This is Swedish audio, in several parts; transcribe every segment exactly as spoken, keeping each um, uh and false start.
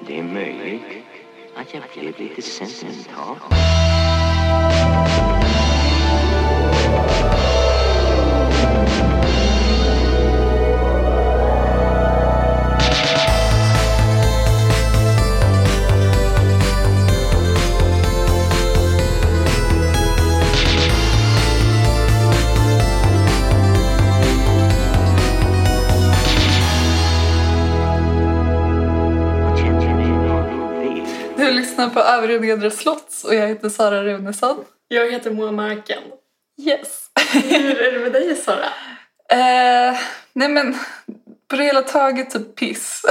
det är möjligt att jag blev lite sentimental. Du lyssnar på Övre Nedre Slotts och jag heter Sara Runesson. Jag heter Moa Marken. Yes. Hur är det med dig, Sara? Eh, nej men, på det hela taget typ piss.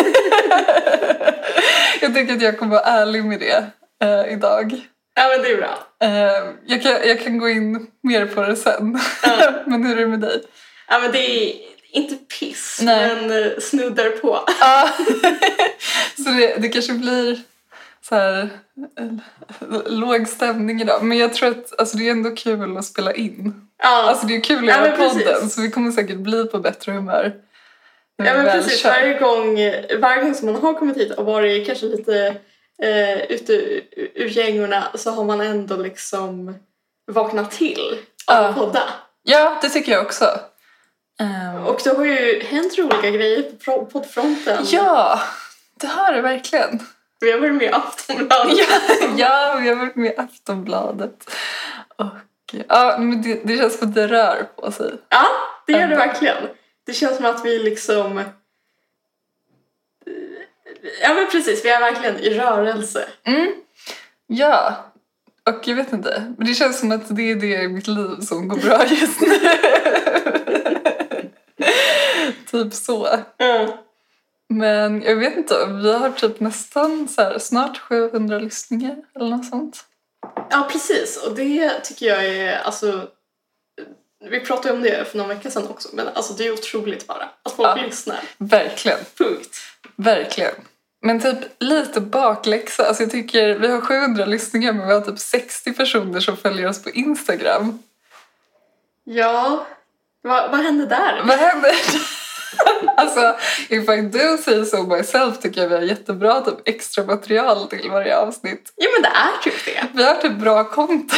Jag tycker att jag kommer vara ärlig med det eh, idag. Ja, men det är bra. Eh, jag, kan, jag kan gå in mer på det sen. Ja. Men hur är det med dig? Ja, men det är inte piss, Nej. men snuddar på. Ja. Så det, det kanske blir så här låg stämning idag. Men jag tror att alltså, det är ändå kul att spela in. Ja. Alltså det är kul att Ja, göra men podden. precis. Så vi kommer säkert bli på bättre humör. när Ja, vi men väl precis. kör. Varje gång, varje gång som man har kommit hit och varit kanske lite eh, ute ur, ur gängorna, så har man ändå liksom vaknat till av att Ja. podda. Ja, det tycker jag också. Um, Och det har ju hänt roliga grejer på poddfronten. ja, det har det verkligen. Vi har varit med i Aftonbladet. Ja, ja, vi har varit med i Aftonbladet. Och ja, men det, det känns som att det rör på sig. Ja, det gör det Ändå. verkligen. Det känns som att vi liksom... Ja, men precis. Vi är verkligen i rörelse. Mm. Ja, och jag vet inte. Men det känns som att det är det i mitt liv som går bra just nu. Typ så. Mm. Men jag vet inte, vi har typ nästan så här, snart sjuhundra lyssningar eller något sånt. Ja, precis. Och det tycker jag är... Alltså, vi pratade ju om det för någon vecka sedan också. Men alltså, det är otroligt bara att folk Ja. lyssnar. Verkligen, Punkt. verkligen. Men typ lite bakläxa. Alltså jag tycker, vi har sjuhundra lyssningar men vi har typ sextio personer som följer oss på Instagram. Ja, vad, vad hände där? Vad händer? Alltså, if I do say so myself tycker jag vi har jättebra typ extra material till varje avsnitt. Ja, men det är typ det. Vi har typ bra content.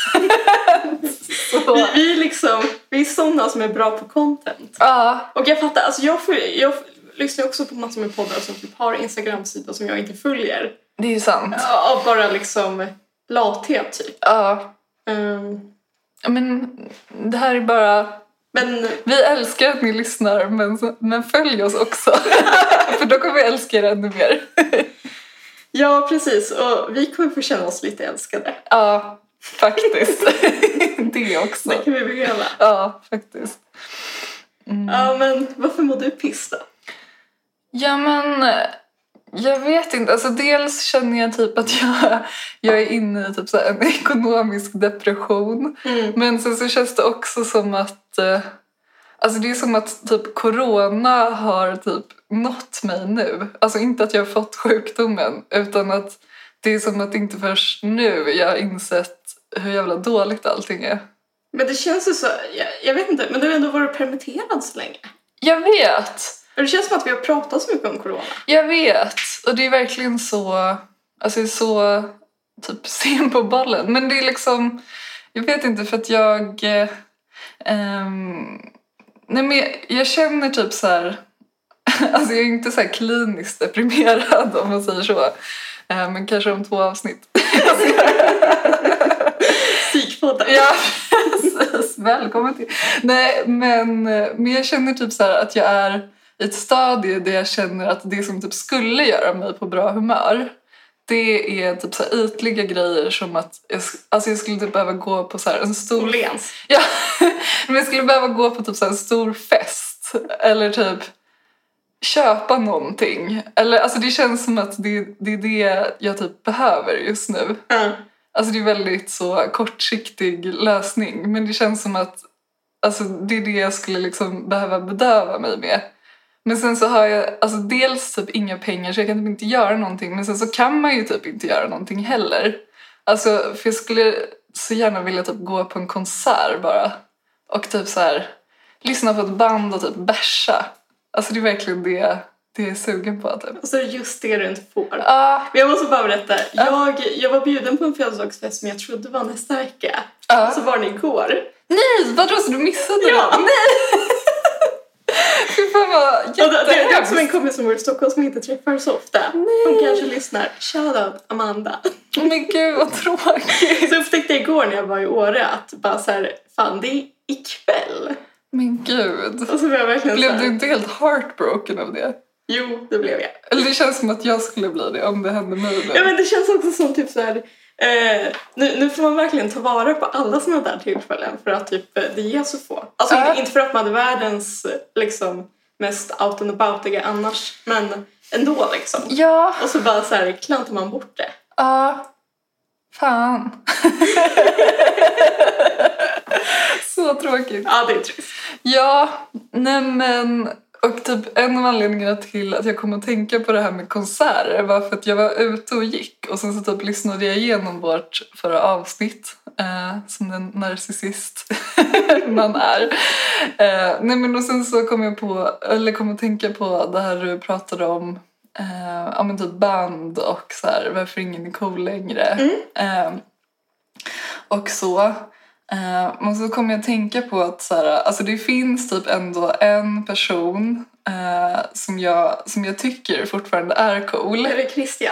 Så. Vi, vi, är liksom, vi är sådana som är bra på content. Ja, Och jag fattar, alltså jag, får, jag lyssnar också på massor med poddar som typ har Instagram-sidor som jag inte följer. det är ju sant. Av bara liksom lathet typ. Ja, Um, men det här är bara... men Vi älskar att ni lyssnar, men, men följ oss också. För då kommer vi älska er ännu mer. ja, precis. Och vi kommer få känna oss lite älskade. Ja, faktiskt. Det också. Det kan vi behöva. Ja, faktiskt. Mm. Ja, men varför mår du piss då? Ja, men jag vet inte. Alltså, dels känner jag typ att jag, jag är inne i typ så här en ekonomisk depression. Mm. Men sen så känns det också som att... eh, Alltså det är som att typ corona har typ nått mig nu. Alltså inte att jag har fått sjukdomen, utan att det är som att inte först nu jag har insett hur jävla dåligt allting är. Men det känns ju så, jag, jag vet inte, men du har ändå varit permitterad så länge. Jag vet! Och det känns som att vi har pratat så mycket om corona. Jag vet! Och det är verkligen så... Alltså jag är så typ sen på bollen. Men det är liksom... Jag vet inte, för att jag... Eh, ehm, nej men jag, jag känner typ så här... Alltså jag är inte så här kliniskt deprimerad om man säger så. Eh, men kanske om två avsnitt. Psykpodden. Ja, precis. Välkommen till. Nej, men, men jag känner typ så här att jag är i ett stadie där jag känner att det som typ skulle göra mig på bra humör, det är typ så här ytliga grejer som att jag, alltså jag skulle typ behöva gå på så här en stor... Åhléns. Ja, men jag skulle behöva gå på typ så här en stor fest. Eller typ köpa någonting. Eller alltså det känns som att det, det är det jag typ behöver just nu. Mm. Alltså det är väldigt så kortsiktig lösning. Men det känns som att alltså, det är det jag skulle liksom behöva bedöva mig med. Men sen så har jag alltså dels typ inga pengar så jag kan typ inte göra någonting. Men sen så kan man ju typ inte göra någonting heller. Alltså för jag skulle så gärna vilja typ gå på en konsert bara. Och typ så här lyssna på ett band och typ bärsa. Alltså det är verkligen det, det jag är sugen på. Typ. Och så är det just det du inte får. Ah, Men jag måste bara berätta. Jag, jag var bjuden på en födelsedagsfest som jag trodde var nästa vecka. ah. Och så var den igår. Nej, vadå? Så du missade Ja. den? Nej! Fy fan vad Och det, det är jättehemskt. också en kompis som bor i Stockholm som inte träffar så ofta. Hon kanske lyssnar. Shoutout Amanda. Men gud vad tråkigt. Så upptäckte jag igår när jag var i Åre att bara så här, fan det är ikväll. Men gud. Och så var jag verkligen så Blev här, du inte helt heartbroken av det? jo, det blev jag. Eller det känns som att jag skulle bli det om det hände mig nu. Ja, men det känns också som typ så här. Eh, nu, nu får man verkligen ta vara på alla såna där tillfällen för att typ, eh, det ger så få. Alltså Äh. inte, inte för att man är världens eh, liksom, mest out and aboutiga annars, men ändå liksom. Ja, Och så bara så här klantar man bort det. ja. Fan. Så tråkigt. Ja, det är trist. Ja, nej men... Och typ en av anledningarna till att jag kom att tänka på det här med konserter var för att jag var ute och gick och sen så typ lyssnade jag igenom vårt förra avsnitt eh, som den narcissist man är. Eh, nej men och sen så kom jag på, eller kom att tänka på det här du pratade om eh, ja men typ band och så här, varför ingen är cool längre. Mm. Eh, och så... Uh, men så kommer jag att tänka på att så här, alltså det finns typ ändå en person uh, som, jag, som jag tycker fortfarande är cool. Är det Christian?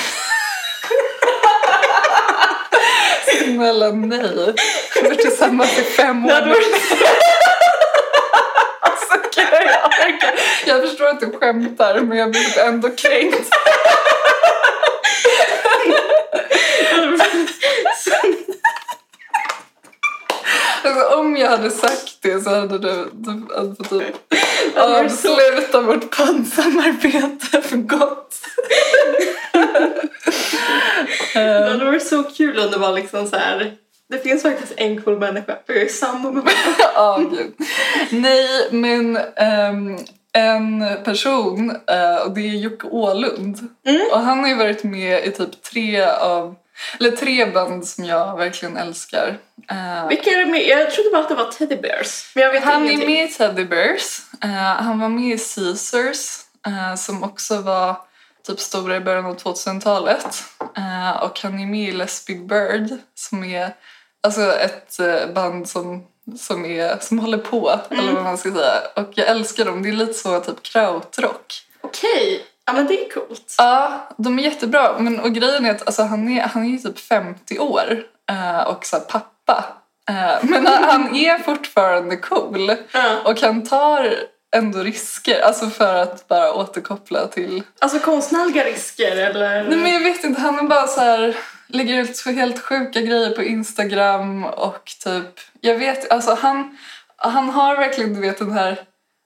Snälla nej. Vi var tillsammans i fem år. Nej, Alltså, gud, jag, jag, jag förstår att du skämtar men jag blir typ ändå kränkt. Alltså, om jag hade sagt det så hade du, du hade fått typ avsluta vårt poddsamarbete för gott. Det hade varit så kul om det var liksom så här. Det finns faktiskt en cool människa för jag är samma med mig. Ja, gud. Nej, men um, en person, uh, och det är Jocke Åhlund. Mm. Och han har ju varit med i typ tre av, eller tre band som jag verkligen älskar. Uh, Vilka är det med? Jag trodde bara att det var Teddy Bears. Men jag vet han är ingenting. med i Teddy Bears. Uh, han var med i Caesars, uh, som också var typ stora i början av tvåtusentalet. Uh, och han är med i Les Big Bird, som är alltså ett uh, band som, som, är, som håller på, mm. eller vad man ska säga. Och jag älskar dem. Det är lite så typ krautrock. Okej, ja men det är coolt. Ja, de är jättebra. Men, och grejen är att alltså, han, är, han är ju typ femtio år uh, och så här, pappa. Uh, men han är fortfarande cool. Ja. Och han tar ändå risker, alltså för att bara återkoppla till... Alltså konstnärliga risker eller? Nej men jag vet inte, han är bara så här, lägger ut så helt sjuka grejer på Instagram och typ, jag vet, alltså han, han har verkligen, du vet, den här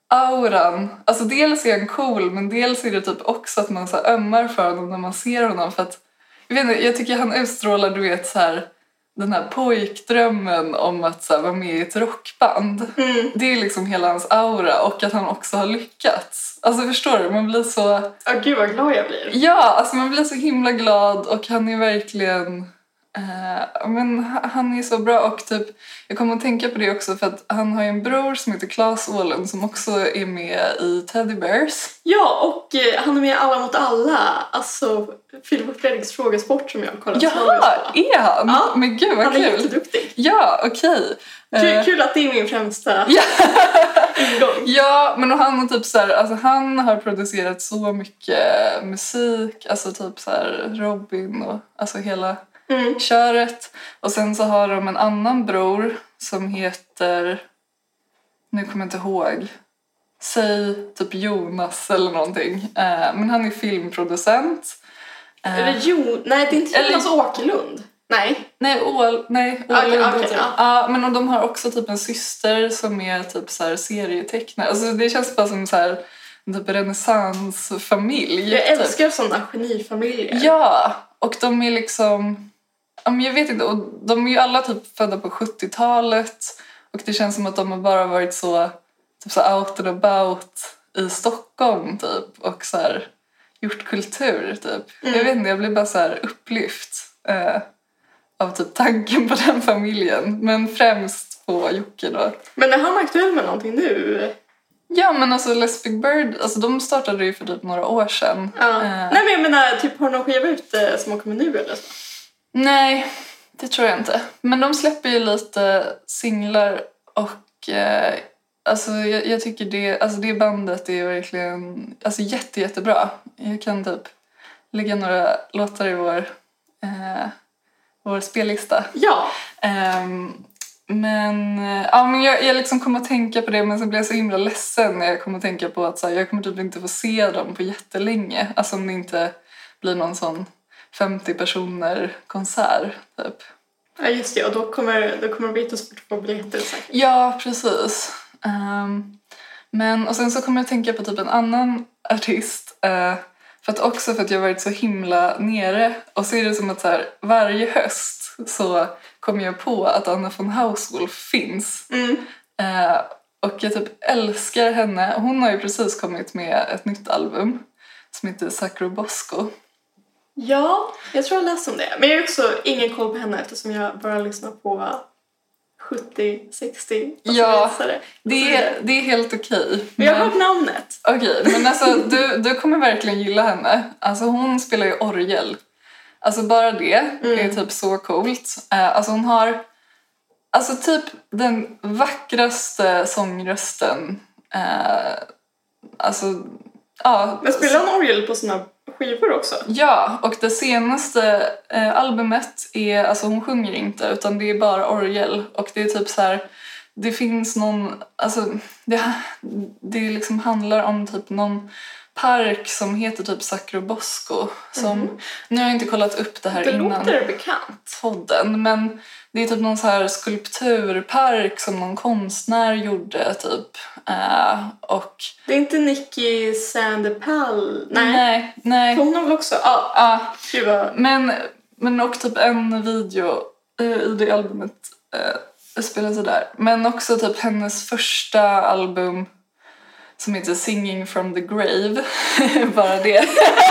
auran. Alltså dels är han cool, men dels är det typ också att man så här ömmar för honom när man ser honom, för att, jag vet inte, jag tycker han utstrålar, du vet, så här den här pojkdrömmen om att så här, vara med i ett rockband. Mm. Det är liksom hela hans aura, och att han också har lyckats. Alltså förstår du, man blir så... Ja, gud vad glad jag blir. Ja, alltså man blir så himla glad, och han är verkligen... Uh, men han är så bra, och typ jag kommer att tänka på det också för att han har ju en bror som heter Claes Åhlund som också är med i Teddy Bears. Ja, och eh, han är med i Alla mot alla. Alltså Filip och Fredriks frågesport som jag har kollat. Jaha, är han? Ja, men gud vad han kul. är jätteduktig. Ja, okej. Kul, Uh, kul att det är min främsta ja. ingång. Ja, men och han har typ så här, alltså han har producerat så mycket musik, alltså typ så här Robin och alltså hela Mm. köret. Och sen så har de en annan bror som heter, nu kommer jag inte ihåg, säg typ Jonas eller någonting. Uh, men han är filmproducent. Uh, Är det Jo? Nej, det är inte Eller- Jonas Åkerlund. Nej. Nej, Ål, nej, Okej, Ålund okej, heter ja. det. Ja, men och de har också typ en syster som är typ så här serietecknare. Alltså det känns bara som så här en typ renässansfamilj. Jag typ. älskar sådana genifamiljer. Ja, och de är liksom, ja, men jag vet inte, och de är ju alla typ födda på sjuttiotalet, och det känns som att de har bara varit så typ så out and about i Stockholm typ, och så här gjort kultur typ. Mm. Jag vet inte, jag blir bara så här upplyft eh, av typ tanken på den familjen, men främst på Jocke då. Men är han aktuell med någonting nu? Ja, men alltså Les Big Bird, alltså de startade ju för typ några år sedan. Ja. Eh, Nej men jag menar, typ har någon skiva ute som har kommit nu eller så? nej, det tror jag inte. Men de släpper ju lite singlar och eh, alltså jag, jag tycker det, alltså det bandet är verkligen alltså jätte, jättebra. Jag kan typ lägga några låtar i vår, eh, vår spellista. Ja. Um, men, ja, men jag, jag liksom kommer att tänka på det, men sen blir jag så himla ledsen när jag kommer att tänka på att så här, jag kommer typ inte få se dem på jättelänge. Alltså om det inte blir någon sån femtio personer konsert typ. Ja just det, och då kommer, då kommer det bli svårt att få biljetter säkert. Ja, precis. Um, men, och sen så kommer jag att tänka på typ en annan artist. Uh, för att också för att jag har varit så himla nere. Och så är det som att så här, varje höst så kommer jag på att Anna von Hauswolf finns. Mm. Uh, och jag typ älskar henne. Hon har ju precis kommit med ett nytt album som heter Sacro Bosco. Ja, jag tror jag läste om det. Men jag har också ingen koll på henne eftersom jag bara lyssnar på sjuttio, sextio och Ja, så vidare. det är, det är helt okej. Men jag har hört namnet. Okej, men alltså du, du kommer verkligen gilla henne. Alltså hon spelar ju orgel. Alltså bara det Mm. är typ så coolt. Uh, alltså hon har alltså typ den vackraste sångrösten. Uh, alltså, ja. Men spelar hon orgel på sina skivor också? Ja, och det senaste uh, albumet är, alltså hon sjunger inte utan det är bara orgel. Och det är typ så här, det finns någon, alltså det, det liksom handlar om typ någon park som heter typ Sacro Bosco. Som, Mm. nu har jag inte kollat upp det här Det innan låter bekant. podden, men det är typ någon så här skulpturpark som någon konstnär gjorde typ. Uh, och Det är inte Nicky Sandepal? Nej. nej, nej. Hon har väl också? Ja, Ja, gud vad... men, men och typ en video uh, i det albumet uh, spelar sig där. Men också typ hennes första album som heter Singing from the Grave. Bara det.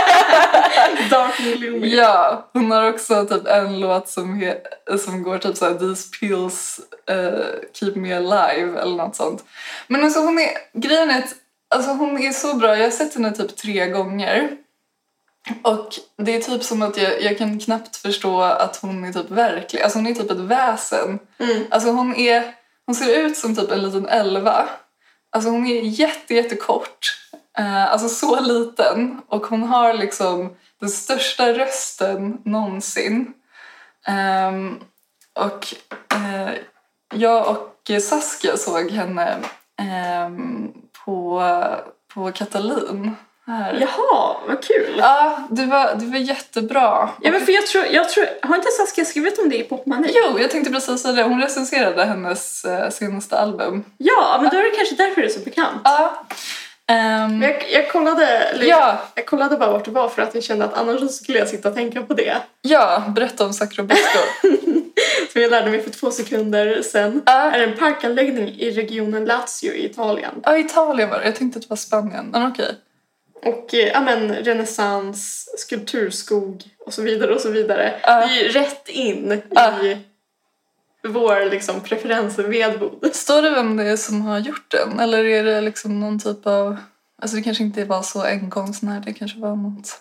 Dark Illumi. Ja, hon har också typ en låt som, he- som går typ såhär These pills uh, keep me alive eller något sånt. Men alltså hon är, grejen är att alltså hon är så bra, jag har sett henne typ tre gånger. Och det är typ som att jag, jag kan knappt förstå att hon är typ verklig. Alltså hon är typ ett väsen. Mm. Alltså hon är, hon ser ut som typ en liten elva. Alltså hon är jätte, jättekort. Uh, alltså så liten. Och hon har liksom den största rösten någonsin. Um, och uh, jag och Saskia såg henne um, på, på Katalin. Här. Jaha, vad kul. Ja, det var, det var jättebra. Ja, men för jag tror, jag tror, har inte Saskia skrivit om det i Popmani? Jo, jag tänkte precis säga det. Hon recenserade hennes uh, senaste album. Ja, men då är det kanske därför det är så bekant. Ja. Um, Men jag, jag, kollade, eller, ja, jag kollade bara vart det var för att jag kände att annars så skulle jag sitta och tänka på det. ja, berätta om Sacro Bosco. Som jag lärde mig för två sekunder sen. Ja. Är en parkanläggning i regionen Lazio i Italien. Ja, Italien var det. Jag tänkte att det var Spanien. Men okej. Och eh, ja, men renässans, skulpturskog och så vidare och så vidare. Ja. Det är ju rätt in Ja. i vår liksom preferensvedbod. Står det vem det är som har gjort den? Eller är det liksom någon typ av... Alltså det kanske inte var så en konstnär. Det kanske var något...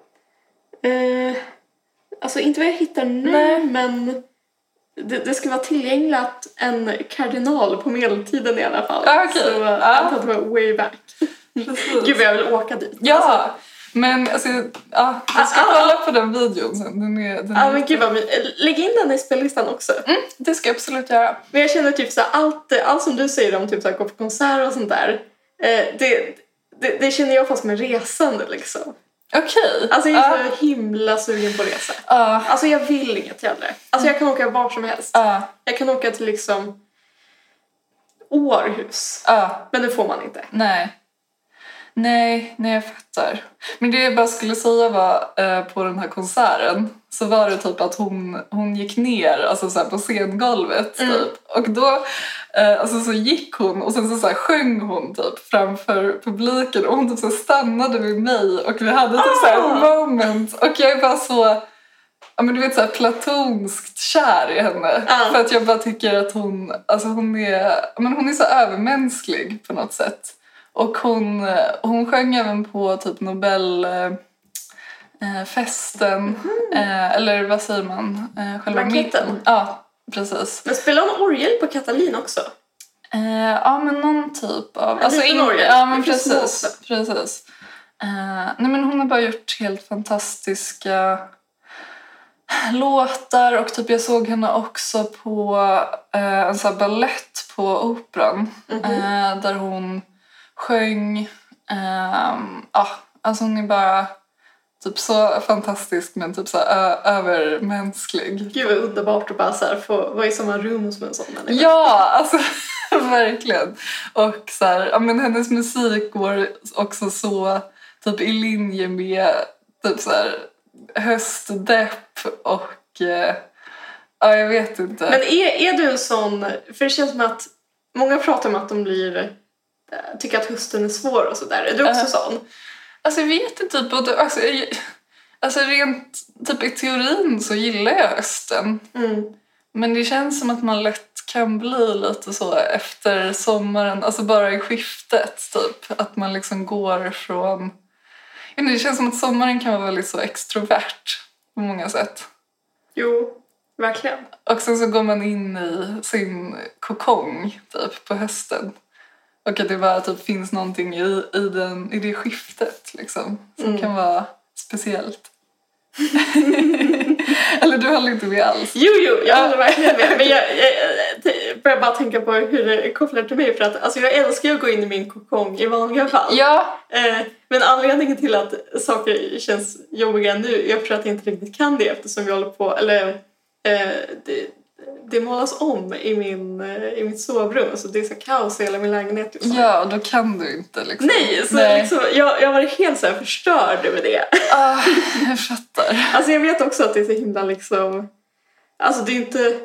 Eh, alltså inte vad jag hittar nu, Nej. men det, det ska vara tillgängligt en kardinal på medeltiden i alla fall. Ah, okej. Så Ah. jag antar att det var way back. Precis. Gud vad jag vill åka dit. Ja, Alltså, men alltså... Ja, jag ska Ah, ah, kolla på den videon sen. Den är, den ja är men gud vad my- lägg in den i spellistan också. mm, det ska jag absolut göra. Men jag känner typ så här, allt, allt som du säger om typ så här, gå på konserter och sånt där. Eh, det, det, det känner jag fast som en resande liksom. Okej. Alltså jag är Ja. så himla sugen på att resa. Ja. Alltså jag vill inget heller. Alltså jag kan åka var som helst. Ja. Jag kan åka till liksom Århus. Ja. Men det får man inte. Nej. Nej, nej jag fattar. Men det jag bara skulle säga var eh, på den här konserten så var det typ att hon, hon gick ner alltså så här på scengolvet Mm. typ. Och då eh, alltså så gick hon och sen så, så här sjöng hon typ framför publiken och hon typ så stannade vid mig och vi hade typ så här Ah. ett moment och jag är bara så ja men du vet så här platonskt kär i henne Ja. för att jag bara tycker att hon alltså hon är men hon är så övermänsklig på något sätt. Och hon, hon sjöng även på typ Nobelfesten. Mm. Eh, eller vad säger man? Eh, själva Banketten. Ja, precis. Men spelar hon orgel på Katalin också? Eh, ja, men någon typ av... En alltså liten in, orgel. ja, men Lite precis. precis. Eh, nej, men hon har bara gjort helt fantastiska låtar. Och typ jag såg henne också på eh, en sån här ballett på Operan. Mm-hmm. eh, där hon sjöng. Eh, ah, alltså hon är bara typ så fantastisk, men typ så här, ö- övermänsklig. Gud vad underbart att bara så här få vara i samma rum som en sån människa. Ja, alltså verkligen. Och så här, ja, men hennes musik går också så typ i linje med typ så här höstdepp och eh, ja, jag vet inte. Men är, är du en sån, för det känns som att många pratar om att de blir tycker att hösten är svår och sådär. Är du också uh, sån? Alltså jag vet inte typ, både, alltså, jag, alltså rent typ i teorin så gillar jag hösten. Mm. Men det känns som att man lätt kan bli lite så efter sommaren, alltså bara i skiftet typ, att man liksom går från, det känns som att sommaren kan vara väldigt så extrovert på många sätt. Jo, verkligen. Och sen så går man in i sin kokong typ på hösten. Och att det bara typ finns någonting i, i, den, i det skiftet liksom, som mm. kan vara speciellt. Eller du håller inte med alls? Jo, jo, jag håller verkligen med. Men jag, jag, jag börjar bara tänka på hur det kopplar till mig. För att alltså, jag älskar att gå in i min kokong i vanliga fall. Ja. Eh, men anledningen till att saker känns jobbiga nu, jag tror att jag inte riktigt kan det eftersom vi håller på, eller eh, det, det målas om i, min, i mitt sovrum. Så det är så kaos i hela min lägenhet. Liksom. Ja, då kan du inte liksom. Nej, så Nej. Liksom, jag, jag var helt så här förstörd över det. Ah, jag fattar. Alltså jag vet också att det är så himla liksom, alltså det är inte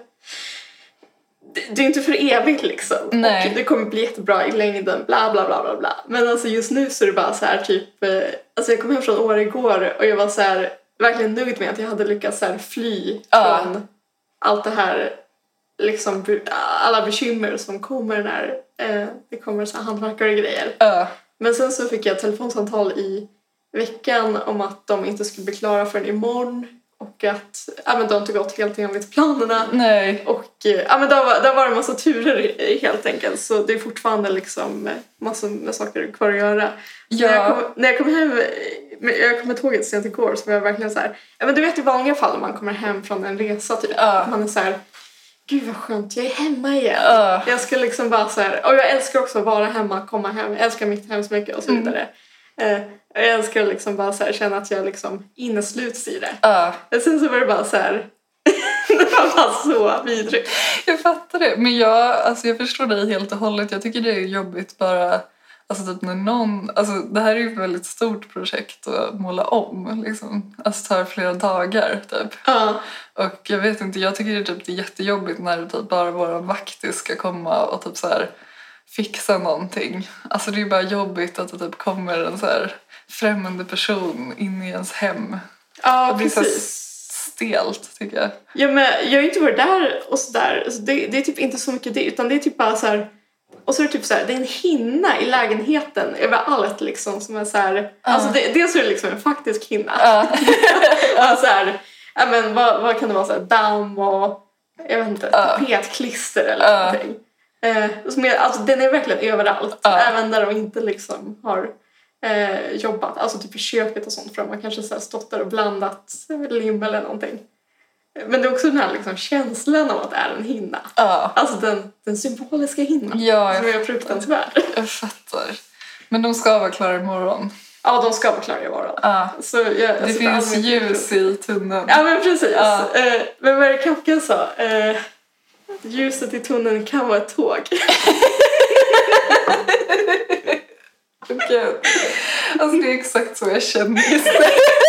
det, det är inte för evigt liksom. Nej. Och det kommer bli jättebra i längden, bla bla bla bla bla. Men alltså just nu så är det bara så här typ, alltså jag kom hem från Åre igår och jag var så här verkligen nöjd med att jag hade lyckats så här fly ah. från allt det här liksom, alla bekymmer som kommer när eh, det kommer så här handverkare och grejer. Uh. Men sen så fick jag ett telefonsamtal i veckan om att de inte skulle bli klara förrän imorgon och att ja, men de inte gått helt enligt planerna. Nej. Och ja, men där var, där var det en massa turer helt enkelt, så det är fortfarande liksom massor med saker kvar att göra. Ja. När, jag kom, när jag kom hem, jag kom med tåget sent igår, så var jag verkligen så här, ja, men du vet i vanliga fall när man kommer hem från en resa typ, uh. man är så här, gud vad skönt, jag är hemma igen. Uh. Jag ska liksom bara så här, och jag älskar också att vara hemma, komma hem, jag älskar mitt hem så mycket och så vidare. Mm. Uh, jag älskar liksom bara så här, känna att jag liksom innesluts i det. Uh. Men sen så var det bara så här, det var bara så vidrigt. Jag fattar det, men jag, alltså jag förstår dig helt och hållet. Jag tycker det är jobbigt bara, alltså typ när någon, alltså det här är ju ett väldigt stort projekt att måla om liksom. Alltså det tar flera dagar typ. Ja. Och jag vet inte, jag tycker det är typ det är jättejobbigt när typ bara våra vakter ska komma och typ så här fixa någonting. Alltså det är bara jobbigt att det typ kommer en så här främmande person in i ens hem. Ja, och det är precis. Så stelt tycker jag. Ja, men jag har ju inte varit där och sådär. Alltså det, det är typ inte så mycket det, utan det är typ bara så här. Och så är det typ så här, det är en hinna i lägenheten överallt liksom som är så här, uh. alltså det, dels är det liksom en faktisk hinna. Uh. och så här, ja men vad, vad kan det vara, så här, damm och jag vet inte, uh. tapetklister eller uh. någonting. Eh, som är, alltså den är verkligen överallt, uh. även där de inte liksom har eh, jobbat, alltså typ i köket och sånt, för man kanske så här stått där och blandat lim eller någonting. Men det är också den här liksom känslan av att det är en hinna. Ja. Alltså den, den symboliska hinnan. Ja, som är fruktansvärd. Jag fattar. Men de ska vara klara imorgon. Ja, de ska vara klara imorgon. Ja. Så jag, det alltså, finns ljus i tunneln. Ja, men precis. Ja. Eh, men vad är det Kafka sa? Eh, ljuset i tunneln kan vara ett tåg. Okej. Alltså det är exakt så jag känner just det.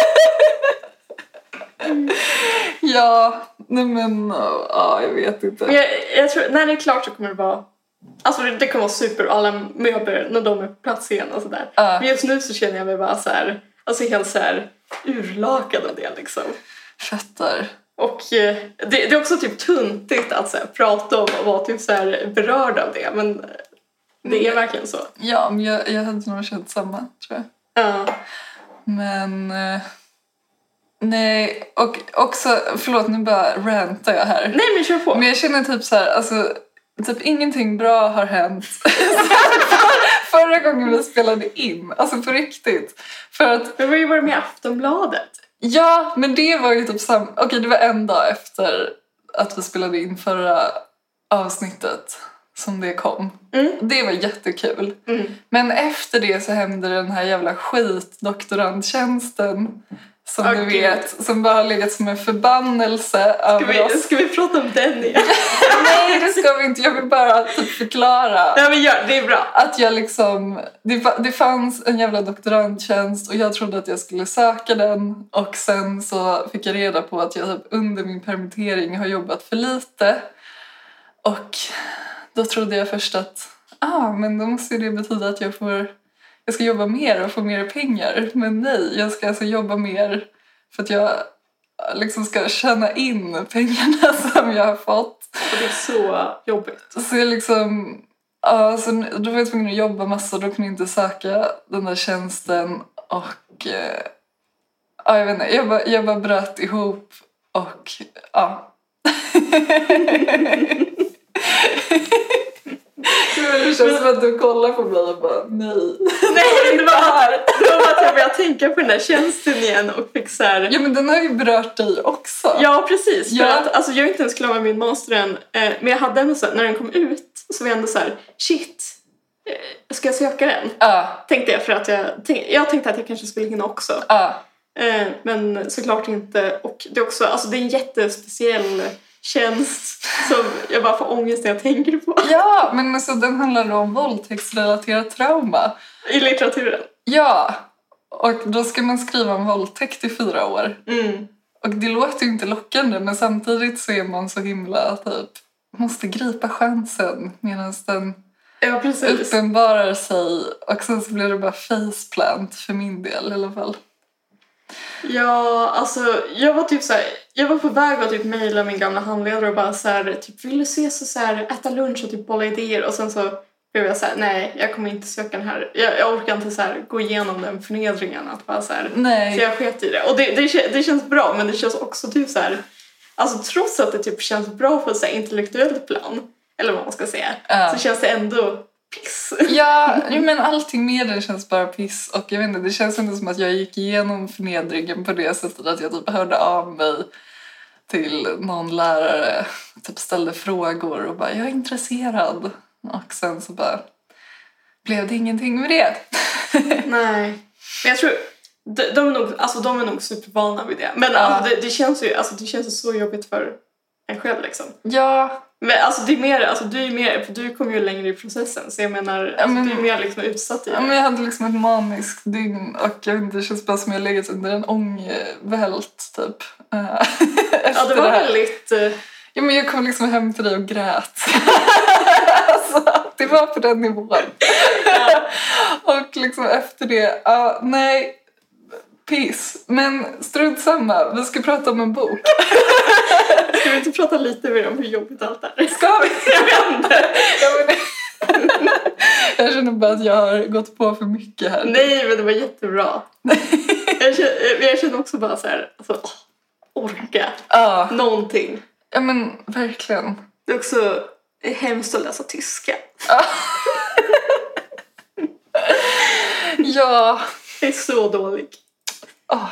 Ja, nej men ja, jag vet inte. Men jag, jag tror, när det är klart så kommer det vara, alltså det, det kommer vara super, alla möbler när de är på plats igen och sådär. Uh. Men just nu så känner jag mig bara så här, alltså helt så här urlakad av det liksom. Fattar. Och eh, det, det är också typ tuntigt att så här, prata om och vara typ så här berörd av det, men Det är verkligen så. Ja, men jag, jag hade nog känt samma, tror jag. Ja. Men... Eh, nej, och också... Förlåt, nu bara rantar jag här. Nej, men kör på. Men jag känner typ så här, alltså... Typ ingenting bra har hänt förra gången vi spelade in. Alltså på riktigt. För att... Men var ju varit med i Aftonbladet. Ja, men det var ju typ sam... Okej, det var en dag efter att vi spelade in förra avsnittet som det kom. Mm. Det var jättekul. Mm. Men efter det så hände den här jävla skitdoktorandtjänsten som Oh, du Gud. vet, som bara har legat som en förbannelse Ska över vi, oss. ska vi prata om den igen? Nej, det ska vi inte. Jag vill bara typ förklara. Ja, men gör det är bra. Att jag liksom... Det, fa- det fanns en jävla doktorandtjänst och jag trodde att jag skulle söka den. Och sen så fick jag reda på att jag typ under min permittering har jobbat för lite. Och då trodde jag först att ah, men då måste det betyda att jag får... Jag ska jobba mer och få mer pengar. Men nej, jag ska alltså jobba mer för att jag liksom ska tjäna in pengarna som jag har fått. Och det är så jobbigt. Så jag liksom... Ja, så då var jag tvungen att jobba massa. Då kunde jag inte söka den där tjänsten. Och... Eh, ja, jag vet inte. Jag bara, jag bara bröt ihop. Och... Ja. Det känns som att du kollar på mig och bara, nej. Nej, det var, det var att jag började tänka på den där tjänsten igen och fick så här... Ja, men den har ju berört dig också. Ja, precis. För Ja. att, alltså, jag är inte ens klar med min master än. Eh, men jag hade ändå så här, när den kom ut så var jag ändå så här, shit, eh, ska jag söka den? Ja, Tänkte jag, för att jag, tänk, jag tänkte att jag kanske skulle hinna också. ja. Eh, men såklart inte. Och det är också, alltså det är en jättespeciell tjänst som jag bara får ångest när jag tänker på. Ja, men alltså, den handlar då om våldtäktsrelaterat trauma. I litteraturen. Ja, och då ska man skriva om våldtäkt i fyra år. Mm. Och det låter ju inte lockande, men samtidigt så är man så himla typ måste gripa chansen medan den Ja, precis. uppenbarar sig. Och sen så blir det bara faceplant för min del i alla fall. Ja, alltså jag var typ så här, jag var på väg att typ mejla min gamla handledare och bara så här, typ vill du ses och så här, äta lunch och typ bolla idéer, och sen så blev jag så här, nej, jag kommer inte söka den här. Jag, jag orkar inte så här gå igenom den förnedringen att bara så här, Nej. så jag sket i det. Och det, det, det känns bra, men det känns också typ så här, alltså trots att det typ känns bra på ett så här intellektuellt plan, eller vad man ska säga, Ja. så känns det ändå piss. Ja, men allting med den känns bara piss. Och jag vet inte, det känns inte som att jag gick igenom förnedringen på det sättet att jag typ hörde av mig till någon lärare, typ ställde frågor och bara, jag är intresserad. Och sen så bara blev det ingenting med det. Nej, men jag tror de, de, är nog, alltså, de är nog supervana vid det. Men Ja. alltså, det, det känns ju alltså, det känns ju så jobbigt för en själv liksom. Ja, Men alltså, det är mer, alltså, du är mer, för du kommer ju längre i processen, så jag menar, Ja, alltså, men- du är mer liksom utsatt i ja, det. men jag hade liksom ett maniskt dygn och jag vet inte, det känns bara som jag legat under en ångvält typ. äh, Efter Ja, det var här. väldigt... eh, Ja, men jag kom liksom hem till dig och grät. Alltså, det var på den nivån. Och liksom efter det, ja, nej, piss. Men strunt samma, vi ska prata om en bok. Ska vi inte prata lite mer om hur jobbigt allt är? Ska vi? Jag vet inte. Ja, men, jag känner bara att jag har gått på för mycket här. Nej, men det var jättebra. jag, känner, jag känner också bara så här, alltså, åh, orka Ja, någonting. ja, men verkligen. Det är också hemskt att läsa tyska. Ja. Jag är så dålig. Oh.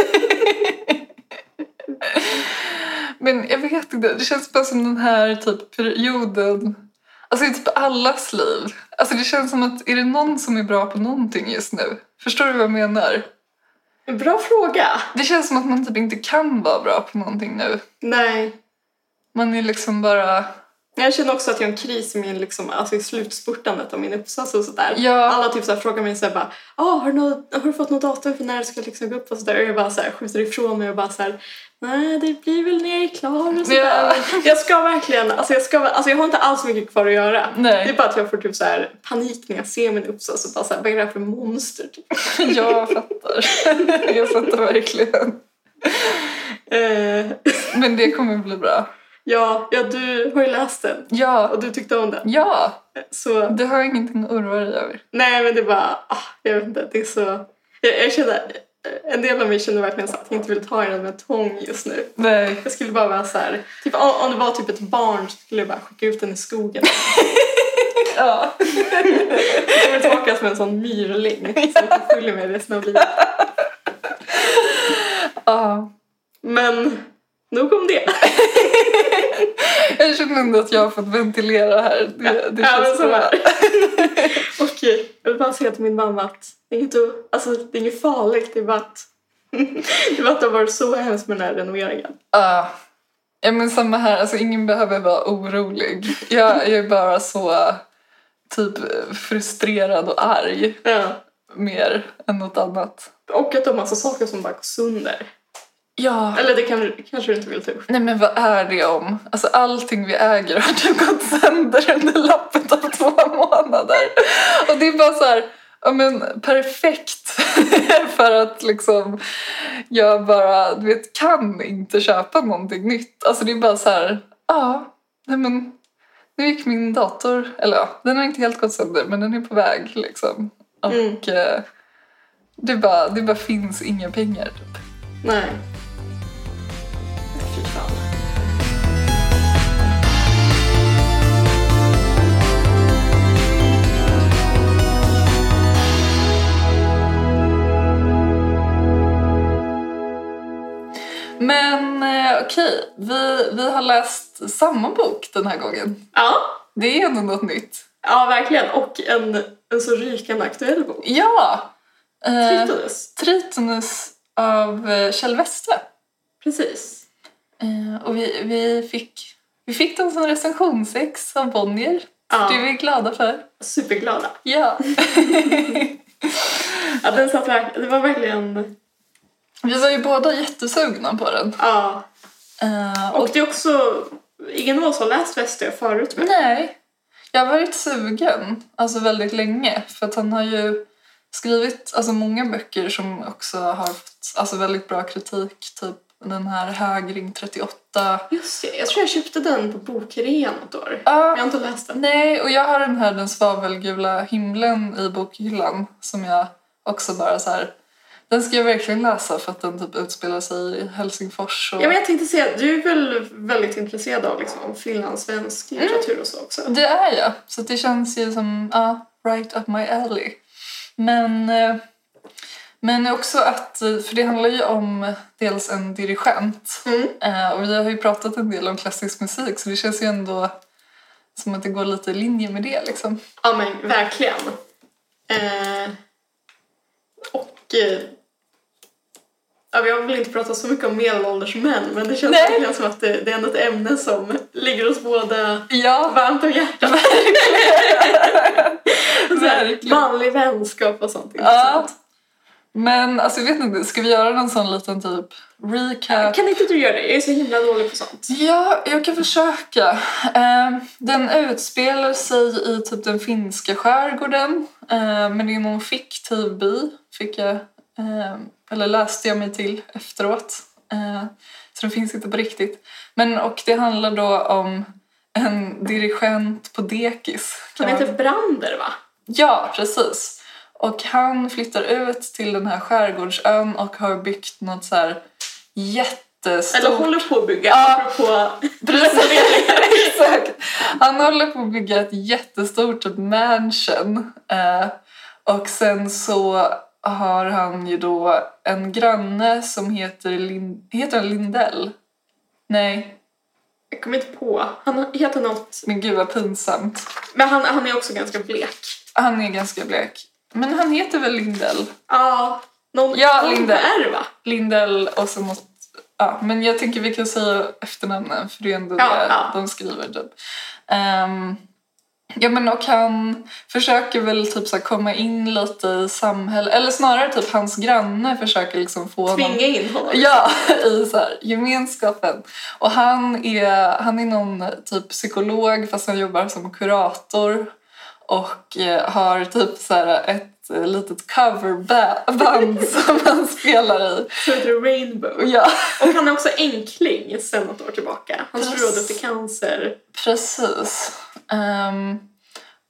Men jag vet inte, det känns bara som den här typ perioden, alltså i typ allas liv. Alltså det känns som att, är det någon som är bra på någonting just nu? Förstår du vad jag menar? En bra fråga. Det känns som att man typ inte kan vara bra på någonting nu. Nej. Man är liksom bara... Jag känner också att jag har en kris i min liksom, alltså i slutspurtandet av min uppsats och sådär. Ja. Alla typ så här frågar mig så här bara, ah, har, du något, har du fått något datum för när det ska liksom gå upp och sådär? Och jag bara så här skjuter ifrån mig och bara så här, nej, det blir väl när jag är klar och sådär. Ja. Jag ska verkligen, alltså jag, ska, alltså jag har inte alls mycket kvar att göra. Nej. Det är bara att jag får typ så här panik när jag ser min uppsats och bara så här, vad är det här för monster? Typ. Jag fattar. Jag fattar verkligen. Eh, Men det kommer bli bra. ja, ja, du har ju läst den Ja. och du tyckte om den. Ja. Så, Du har ingenting att oroa dig över. nej, men det är bara, ah, jag vet inte, det är så... Jag, jag känner, en del av mig känner verkligen så att jag inte vill ta i den med tång just nu. Nej. Jag skulle bara vara så här, typ om, om det var typ ett barn så skulle jag bara skicka ut den i skogen. Ja. Jag kommer tillbaka som en sån myrling som jag följer med resten av livet. Ja. Men nog om det. Jag känner ändå att jag har fått ventilera här. Det, det Ja, känns men så bra. här. Okej, jag vill bara säga till min mamma att det är inte, alltså, det är inget farligt. Det är bara att det var att det har varit så hemskt med den här renoveringen. Ja. Ja, men samma här. Alltså, ingen behöver vara orolig. Jag, jag är bara så typ frustrerad och arg. Ja. Mer än något annat. Och att det är massa saker som bara går sönder. Ja. Eller det kan, kanske du inte vill ta upp. Nej, men vad är det om? Alltså allting vi äger har typ gått sönder under lappet av två månader. Och det är bara så här, ja men perfekt. För att liksom jag bara, du vet, kan inte köpa någonting nytt. Alltså det är bara så här, ja, nej men nu gick min dator, eller ja, den har inte helt gått sönder men den är på väg liksom. Och Mm. eh, det, bara, det bara finns inga pengar typ. Nej. Fy fan. Men eh, okej, vi, vi har läst samma bok den här gången. Ja. Det är ändå något nytt. Ja, verkligen. Och en, en så rykande aktuell bok. Ja! Eh, Tritonus. Tritonus av eh, Kjell Westre. Precis. Eh, och vi, vi, fick, vi fick den som recensionsex av Bonnier. Ja. Det är vi glada för. Superglada. Ja. Ja, den satt verkligen, det var verkligen... Vi var ju båda jättesugna på den. Ja. Eh, Och det är också... Ingen av oss har läst Westre förut. Men... Nej, jag har varit sugen alltså väldigt länge för att han har ju skrivit alltså många böcker som också har fått alltså väldigt bra kritik, typ den här Hägring trettioåtta. Just det, jag tror jag köpte den på bokrean något år. Ja, Men jag har inte läst den. nej, och jag har den här Den svavelgula himlen i bokhyllan som jag också bara så här, den ska jag verkligen läsa för att den typ utspelar sig i Helsingfors. Och... Ja, men jag tänkte säga, du är väl väldigt intresserad av liksom, finlandssvensk litteratur och så också? Det är jag. Så det känns ju som ja, right up my alley. Men, eh, men också att, för det handlar ju om dels en dirigent. Mm. Eh, och vi har ju pratat en del om klassisk musik så det känns ju ändå som att det går lite i linje med det liksom. Ja, men verkligen. Eh, och... Eh, ja, vi har väl inte pratat så mycket om medelålders män, men det känns Nej. verkligen som att det, det är ändå ett ämne som ligger oss båda Ja, varmt om hjärtat. Så här, verkligen. manlig vänskap och sånt. Ja. Intressant. Men alltså jag vet inte, ska vi göra någon sån liten typ recap? Kan inte du göra det? Jag är så himla dålig på sånt. Ja, jag kan försöka. Eh, den utspelar sig i typ den finska skärgården. Eh, men det är någon fiktiv by, fick jag, eh, eller läste jag mig till efteråt. Eh, så den finns inte på riktigt. Men, och det handlar då om en dirigent på dekis. Han kan man- heter Brander, va? Ja, precis. Och han flyttar ut till den här skärgårdsön och har byggt något så här jättestort... Eller håller på att bygga, Ja. apropå... Precis, exakt. Han håller på att bygga ett jättestort typ mansion. Eh, och sen så har han ju då en granne som heter, Lin- heter han Lindell? Nej, Jag kommer inte på. Han heter något... men gud vad pinsamt. Men han, han är också ganska blek. Han är ganska blek. Men han heter väl Lindell? Ja, någon... Ja, någon Lindell. är, va? Lindell och så något... Ja, men jag tänker vi kan säga efternamnen för det är ändå Ja, det ja. de skriver typ. Um, ja men och han försöker väl typ så här komma in lite i samhället, eller snarare typ hans granne försöker liksom få honom... Tvinga in honom. Ja, i så här, gemenskapen. Och han är, han är någon typ psykolog fast han jobbar som kurator och eh, har typ så här ett eh, litet coverband som han spelar i. Så heter det Rainbow. Ja, Och han är också enkling sen något år tillbaka. Hans fru har Precis. dött i cancer. precis. Um,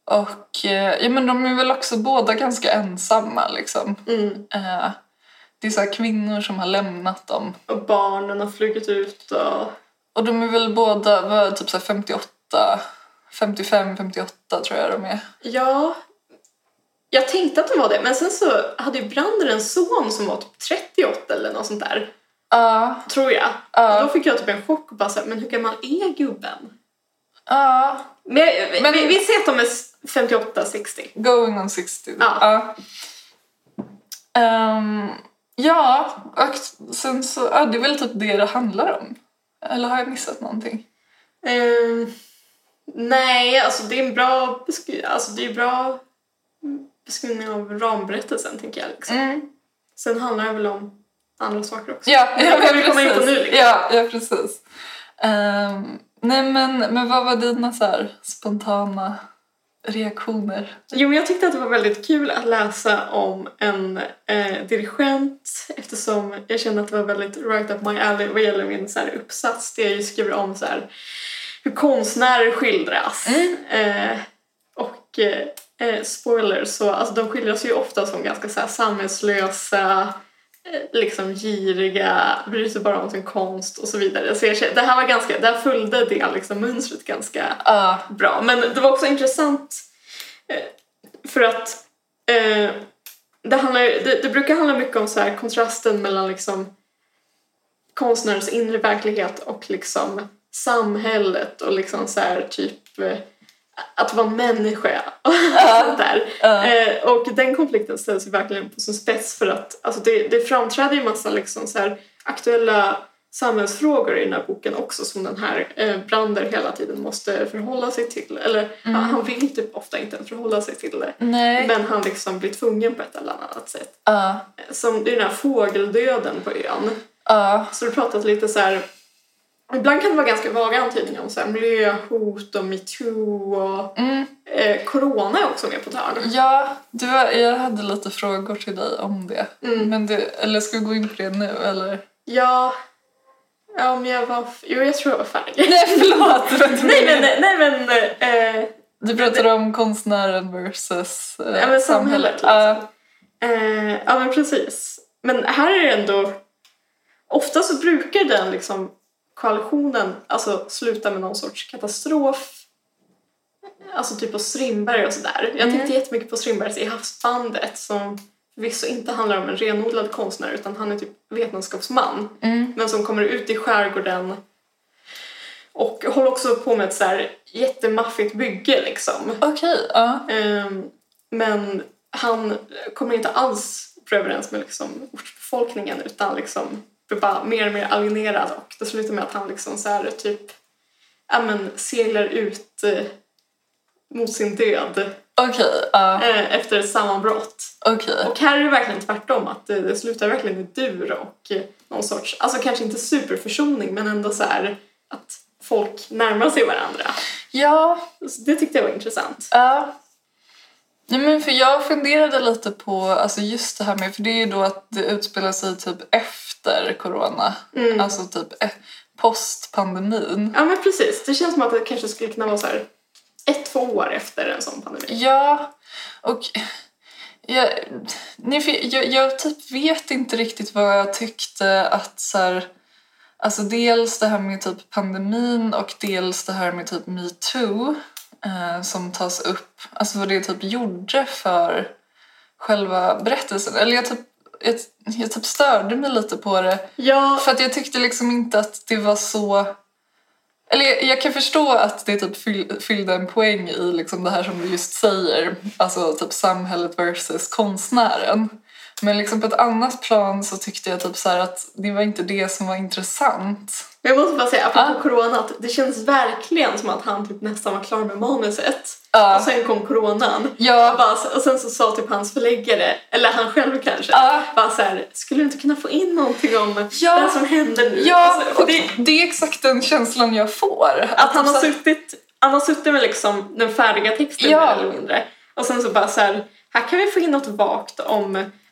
Och eh, ja, men de är väl också båda ganska ensamma liksom. Mm. Eh, det är så här kvinnor som har lämnat dem. Och barnen har flugit ut och... Och de är väl båda var typ så här femtioåtta, femtiofem, femtioåtta tror jag de är. Ja, jag tänkte att de var det. Men sen så hade ju Brander en son som var typ trettioåtta eller något sånt där. Ja. Uh, tror jag. Uh. Och då fick jag typ en chock och bara så här, men hur gammal är gubben? Ja. Uh. Men, men vi, vi ser att de är femtioåtta sextio. Going on sextio. Ja. Uh. Um, ja, och sen så... Ja, det är väl typ det det handlar om. Eller har jag missat någonting? Um, nej, alltså det är en bra beskrivning. Alltså det är bra beskrivning av ramberättelsen, tänker jag. Liksom. Mm. Sen handlar det väl om andra saker också. Ja, ja, ja, vi komma in på nu, liksom. ja, ja, precis. Um, nej, men, men vad var dina så här spontana reaktioner? Jo, men jag tyckte att det var väldigt kul att läsa om en eh, dirigent, eftersom jag kände att det var väldigt right up my alley vad gäller min så här, uppsats. Det jag ju skriver om så här, hur konstnärer skildras. Mm. Eh, och eh, spoiler, så alltså, de skildras ju ofta som ganska så här, samhällslösa, eh, liksom giriga, bryr sig bara om sin konst och så vidare. Så jag kände, det här var ganska, där följde det liksom mönstret ganska uh. bra. Men det var också intressant eh, för att eh, det, handlar, det, det brukar handla mycket om så här, kontrasten mellan liksom konstnärens inre verklighet och liksom samhället och liksom så här, typ eh, att vara en människa och uh. sånt där. Uh. Eh, och den konflikten ställs ju verkligen på sin spets för att alltså det, det framträder ju massa liksom så här, aktuella samhällsfrågor i den här boken också som den här eh, Brander hela tiden måste förhålla sig till. Eller mm. han, han vill typ ofta inte förhålla sig till det. Nej. Men han liksom blir tvungen på ett eller annat sätt. Uh. Som det är den här fågeldöden på ön. Uh. Så du pratat lite så här. Ibland kan det vara ganska vaga antydningar om så här, miljöhot och MeToo och mm. eh, corona är också med på tag. Ja, du, jag hade lite frågor till dig om det. Mm. Men det, eller ska vi gå in på det nu, eller? Ja, ja men jag var... Jo, jag tror jag var färdig. Nej, förlåt! nej, men... Nej, men eh, du pratade om konstnären versus eh, ja, men samhället. samhället. Liksom. Uh. Eh, ja, men precis. Men här är det ändå... Ofta så brukar den liksom... koalitionen alltså sluta med någon sorts katastrof. Alltså typ på Strindberg och sådär. Jag tänkte mm. jättemycket på Strindbergs i Havsbandet som förvisso inte handlar om en renodlad konstnär utan han är typ vetenskapsman. Mm. Men som kommer ut i skärgården och håller också på med ett så här jättemaffigt bygge liksom. Okej, okay, ja. Um, men han kommer inte alls överens med liksom ortsbefolkningen utan liksom blir bara mer och mer alienerad och det slutar med att han liksom så här typ ja, men, seglar ut eh, mot sin död. Okay, uh. eh, efter ett sammanbrott. Okay. Och här är det verkligen tvärtom att det, det slutar verkligen i dur och eh, någon sorts, alltså kanske inte superförsoning men ändå så här att folk närmar sig varandra. Ja. Så det tyckte jag var intressant. Ja. Uh. Ja, men för jag funderade lite på alltså just det här med, för det är ju då att det utspelar sig typ efter corona. Mm. Alltså typ post-pandemin. Ja men precis, det känns som att det kanske skulle kunna vara så här ett, två år efter en sån pandemi. Ja, och jag, nej, jag, jag typ vet inte riktigt vad jag tyckte att så här, alltså dels det här med typ pandemin och dels det här med typ MeToo. Eh, som tas upp, alltså vad det typ gjorde för själva berättelsen. Eller jag typ, jag, jag typ störde mig lite på det. Ja. För att jag tyckte liksom inte att det var så... Eller jag, jag kan förstå att det typ fyll, fyllde en poäng i liksom det här som du just säger. Alltså typ samhället versus konstnären. Men liksom på ett annat plan så tyckte jag typ så här att det var inte det som var intressant. Jag måste bara säga, apropå ah. corona, att det känns verkligen som att han typ nästan var klar med manuset. Ah. Och sen kom coronan. Ja. Och, bara, och sen så sa typ hans förläggare, eller han själv kanske, ah. bara så här, skulle du inte kunna få in någonting om ja. det som händer nu? Ja, alltså, och det, det är exakt den känslan jag får. Att, att han, har suttit, han har suttit med liksom den färdiga texten ja. mer eller mindre. Och sen så bara så här, här kan vi få in något vagt om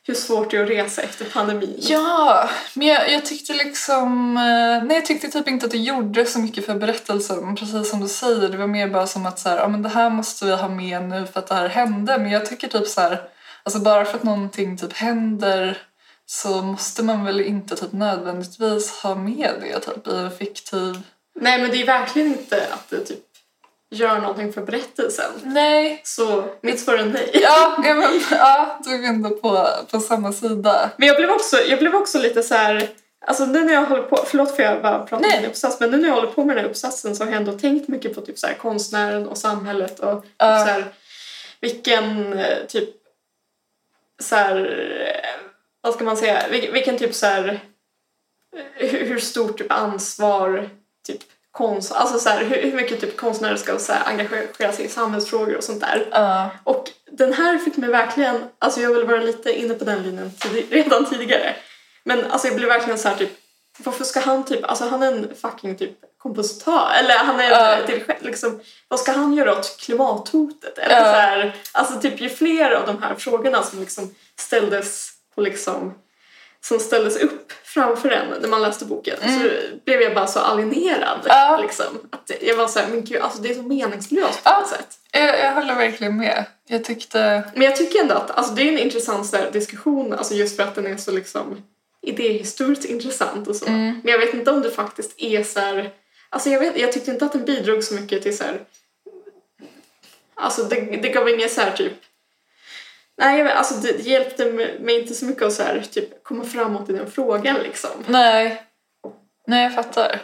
hur svårt det är att resa efter pandemin. Ja, men jag, jag tyckte liksom... Nej, jag tyckte typ inte att det gjorde så mycket för berättelsen. Precis som du säger, det var mer bara som att så här, ja, men det här måste vi ha med nu för att det här hände. Men jag tycker typ så här, alltså bara för att någonting typ händer så måste man väl inte typ nödvändigtvis ha med det typ i en fiktiv... Nej, men det är verkligen inte att det typ gör någonting för berättelsen. Nej. Så mitt svar är nej. Ja, ja, men, ja då är vi ändå på, på samma sida. Men jag blev också, jag blev också lite så här... Alltså nu när jag håller på... Förlåt för jag bara pratar om en uppsats. Men nu när jag håller på med den här uppsatsen så har jag ändå tänkt mycket på typ så här, konstnären och samhället. Och typ uh. så här, vilken typ... Så här, vad ska man säga? Vil, vilken typ så här... Hur, hur stort typ ansvar... Typ konst... Alltså så här, hur, hur mycket typ konstnärer ska så här, engagera sig i samhällsfrågor och sånt där. Uh. Och den här fick mig verkligen... Alltså jag vill vara lite inne på den linjen tid, redan tidigare. Men alltså jag blev verkligen så här typ... Varför ska han typ... Alltså han är en fucking typ kompositör. Eller han är uh. dirigent, liksom... Vad ska han göra åt klimathotet? Eller uh. så här... Alltså typ ju fler av de här frågorna som liksom ställdes på liksom... Som ställdes upp framför en när man läste boken. Mm. Så blev jag bara så alienerad. Uh. Liksom. Att jag var så här, men gud, alltså det är så meningslöst på uh. något sätt. Jag, jag håller verkligen med. Jag tyckte... Men jag tycker ändå att alltså, det är en intressant så här, diskussion. Alltså just för att den är så liksom idéhistoriskt intressant och så. Mm. Men jag vet inte om det faktiskt är så här... Alltså jag, vet, jag tyckte inte att den bidrog så mycket till så här... Alltså det, det gav inget så här typ... Nej, jag vet, alltså det hjälpte mig inte så mycket att så här, typ, komma framåt i den frågan liksom. Nej. Nej, jag fattar.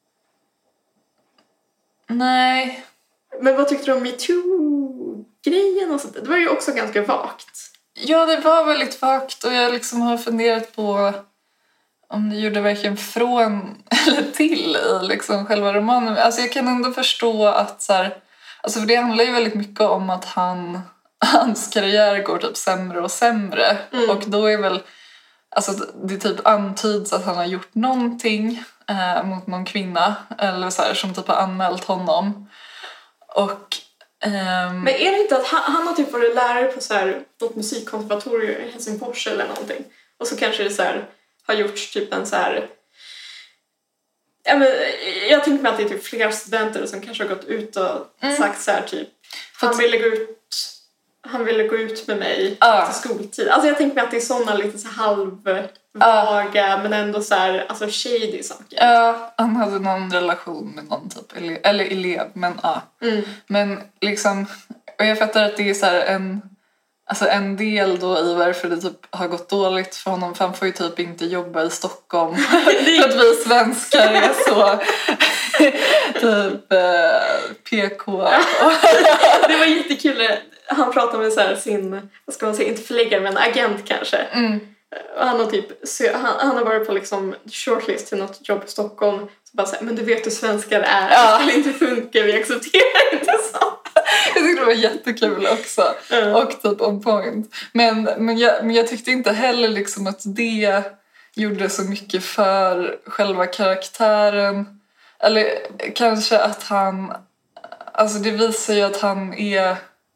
Nej. Men vad tyckte du om MeToo-grejen och sånt? Det var ju också ganska vagt. Ja, det var väldigt vagt och jag liksom har funderat på om det gjorde verkligen från eller till i liksom själva romanen. Alltså jag kan ändå förstå att så här, alltså för det handlar ju väldigt mycket om att han hans karriär går typ sämre och sämre. Mm. Och då är väl alltså det typ antyds att han har gjort någonting eh, mot någon kvinna eller så här, som typ har anmält honom. Och ehm... men är det inte att han, han har typ varit lärare på så här något musikkonservatorium i Helsingfors eller någonting. Och så kanske det så här har gjorts typ en så här... Ja, men jag tänker mig att det är typ flera studenter som kanske har gått ut och mm. sagt så här typ han ville gå ut han ville gå ut med mig uh. efter skoltid. Alltså jag tänker mig att det är såna lite så halvvaga uh. men ändå så här alltså shady saker. Ja, uh, han hade någon relation med någon typ ele- eller elev men ja. Uh. Mm. Men liksom och jag fattar att det är så här en alltså en del då i varför det typ har gått dåligt för honom för han får ju typ inte jobba i Stockholm för att vi svenskar är så typ eh, P K. Det var jättekul. Han pratade med så här sin, vad ska man säga, inte förläggare men agent kanske. Mm. Han har typ han, han har varit på liksom shortlist till något jobb i Stockholm så bara så här, men du vet hur svenskar är. Ja. Det skulle inte funka, vi accepterar inte så. Jag tyckte det var jättekul också. Mm. Och typ on point. Men, men, jag, men jag tyckte inte heller liksom att det gjorde så mycket för själva karaktären. Eller kanske att han... Alltså det visar ju att han är...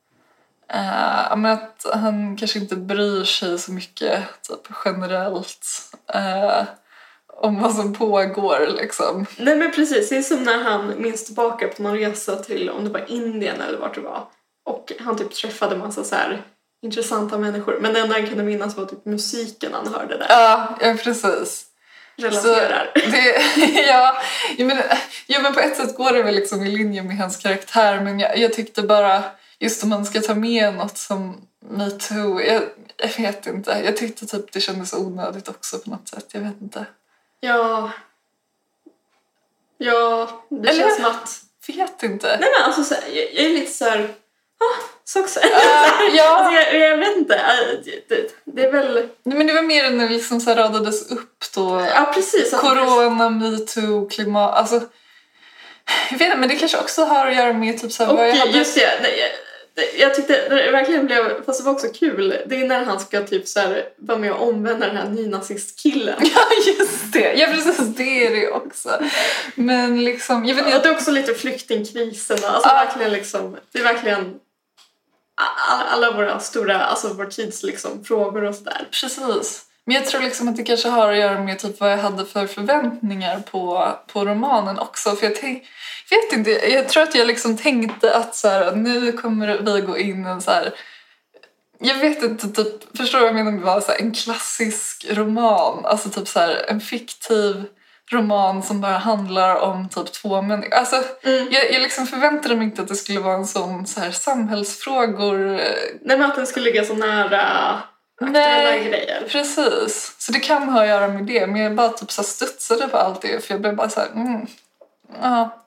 Uh, men att han kanske inte bryr sig så mycket typ generellt uh, om vad som pågår liksom. Nej men precis, det är som när han minns tillbaka på någon resa till om det var Indien eller vart det var och han typ träffade massa så här intressanta människor men det enda han kunde minnas var typ musiken han hörde där. Ja, ja precis. Relaterar. Så det, ja, ja, men, ja men på ett sätt går det väl liksom i linje med hans karaktär men jag, jag tyckte bara just om man ska ta med något som MeToo, jag, jag vet inte. Jag tyckte typ det kändes onödigt också på något sätt. Jag vet inte. Ja. Ja, det Eller, känns som att... vet inte. Nej men alltså så, jag, jag är lite så här... Ah, så också. Uh, ja. alltså, jag, jag vet inte. Det, det är väl... Nej, men det var mer när det liksom så här radades upp då. Ja, precis. Corona, MeToo, klimat... Alltså, jag vet inte, men det kanske också har att göra med typ så här, och vad jag hade... just det, nej, jag, jag tyckte det verkligen blev, fast det var också kul, det är när han ska typ så här vara med och omvända den här nynazistkillen. Ja, just det. Ja, precis, det är det också. Men liksom, jag vet inte. Och det är också lite flyktingkrisen, alltså ah. verkligen liksom, det är verkligen alla, alla våra stora, alltså vår tids liksom, frågor och sådär. Precis. Men jag tror liksom att det kanske har att göra med typ vad jag hade för förväntningar på, på romanen också. För jag tänk, vet inte, jag tror att jag liksom tänkte att så här, nu kommer vi gå in en så här... Jag vet inte, typ, förstår du vad jag menar med bara, så här, en klassisk roman? Alltså typ så här, en fiktiv roman som bara handlar om typ två människor. Alltså, mm. jag, jag liksom förväntade mig inte att det skulle vara en sån så här, samhällsfrågor. Nej, men att den skulle ligga så nära... Nej, grejer. Precis. Så det kan ha att göra med det. Men jag bara typ så studsade på allt det. För jag blev bara så här, mm, ja.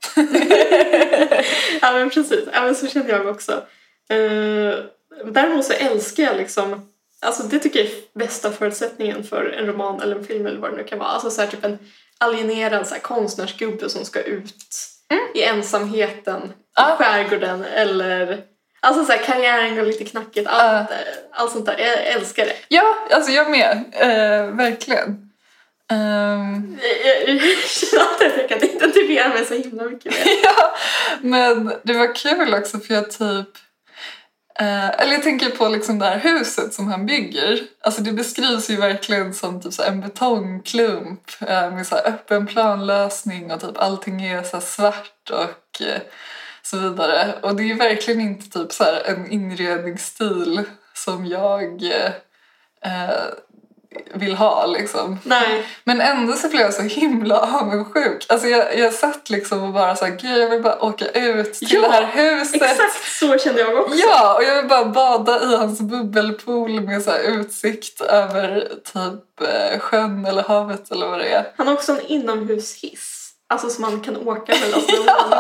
Ja, men precis. Ja, men så känner jag också. Uh, däremot så älskar jag liksom... Alltså det tycker jag är bästa förutsättningen för en roman eller en film eller vad det nu kan vara. Alltså så här, typ en alienerad så här, konstnärsgubbe som ska ut mm. i ensamheten ah. i skärgården eller... Alltså så här, karriären går lite knackigt, allt, uh. allt sånt där. Jag älskar det. Ja, alltså jag med. Uh, verkligen. Um... Jag, jag, jag känner alltid att jag kan identifiera mig så himla mycket med. Ja, men det var kul också för jag typ... Uh, eller jag tänker på liksom det här huset som han bygger. Alltså det beskrivs ju verkligen som typ så en betongklump uh, med så här öppen planlösning och typ allting är så här svart och... Uh, så vidare. Och det är verkligen inte typ så här en inredningsstil som jag eh, vill ha liksom. Nej. Men ändå så blev jag så himla avundsjuk. Alltså jag, jag satt liksom och bara så här, gud jag vill bara åka ut till ja, det här huset. Exakt så kände jag också. Ja, och jag vill bara bada i hans bubbelpool med så här utsikt över typ eh, sjön eller havet eller vad det är. Han har också en inomhushiss. Alltså som man kan åka mellan ja.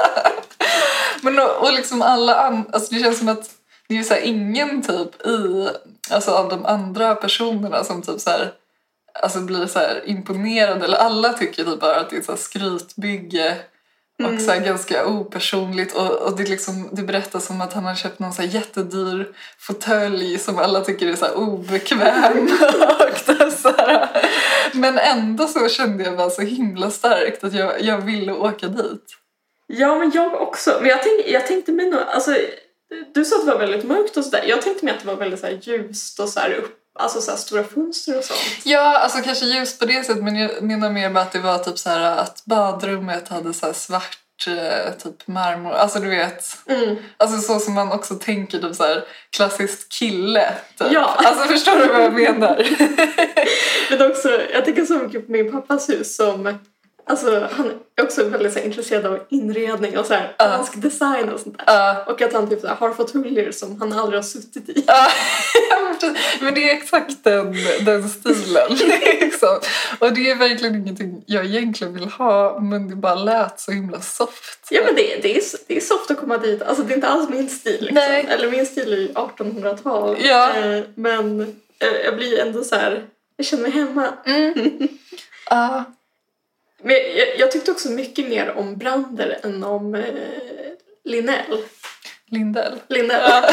Men och, och liksom alla an- alltså det känns som att det är så här ingen typ i alltså av de andra personerna som typ så här alltså blir så här imponerade eller alla tycker typ bara att det är så här skrytbygge och mm. så här ganska opersonligt och, och det liksom det berättas som att han har köpt någon så här jättedyr fåtölj som alla tycker är så här obekväm och så här. Men ändå så kände jag bara så himla starkt att jag, jag ville åka dit. Ja, men jag också. Men jag, tänk, jag tänkte mig nog... Alltså, du sa att det var väldigt mörkt och sådär. Jag tänkte mig att det var väldigt så här, ljust och så här, upp, alltså, så här, stora fönster och sånt. Ja, alltså kanske ljust på det sättet. Men jag menar mer med att det var typ så här, att badrummet hade så här svart typ marmor. Alltså du vet. Mm. Alltså så som man också tänker typ så här klassiskt kille. Typ. Ja. Alltså förstår du vad jag menar? Men också, jag tänker så mycket på min pappas hus som... Alltså, han är också väldigt så här, intresserad av inredning och så här, uh. fransk design och sånt där. Uh. Och att han typ så här, har fåtöljer som han aldrig har suttit i. Uh. Men det är exakt den, den stilen. Liksom. Och det är verkligen ingenting jag egentligen vill ha, men det bara lät så himla soft. Ja, men det, det, är, det är soft att komma dit. Alltså, det är inte alls min stil. Liksom. Nej. Eller min stil är ju artonhundratal. Ja. Eh, men eh, jag blir ändå så här, jag känner mig hemma. Mm. uh. Men jag, jag tyckte också mycket mer om Brander än om eh, Linnell. Lindell. Lindell. Ja.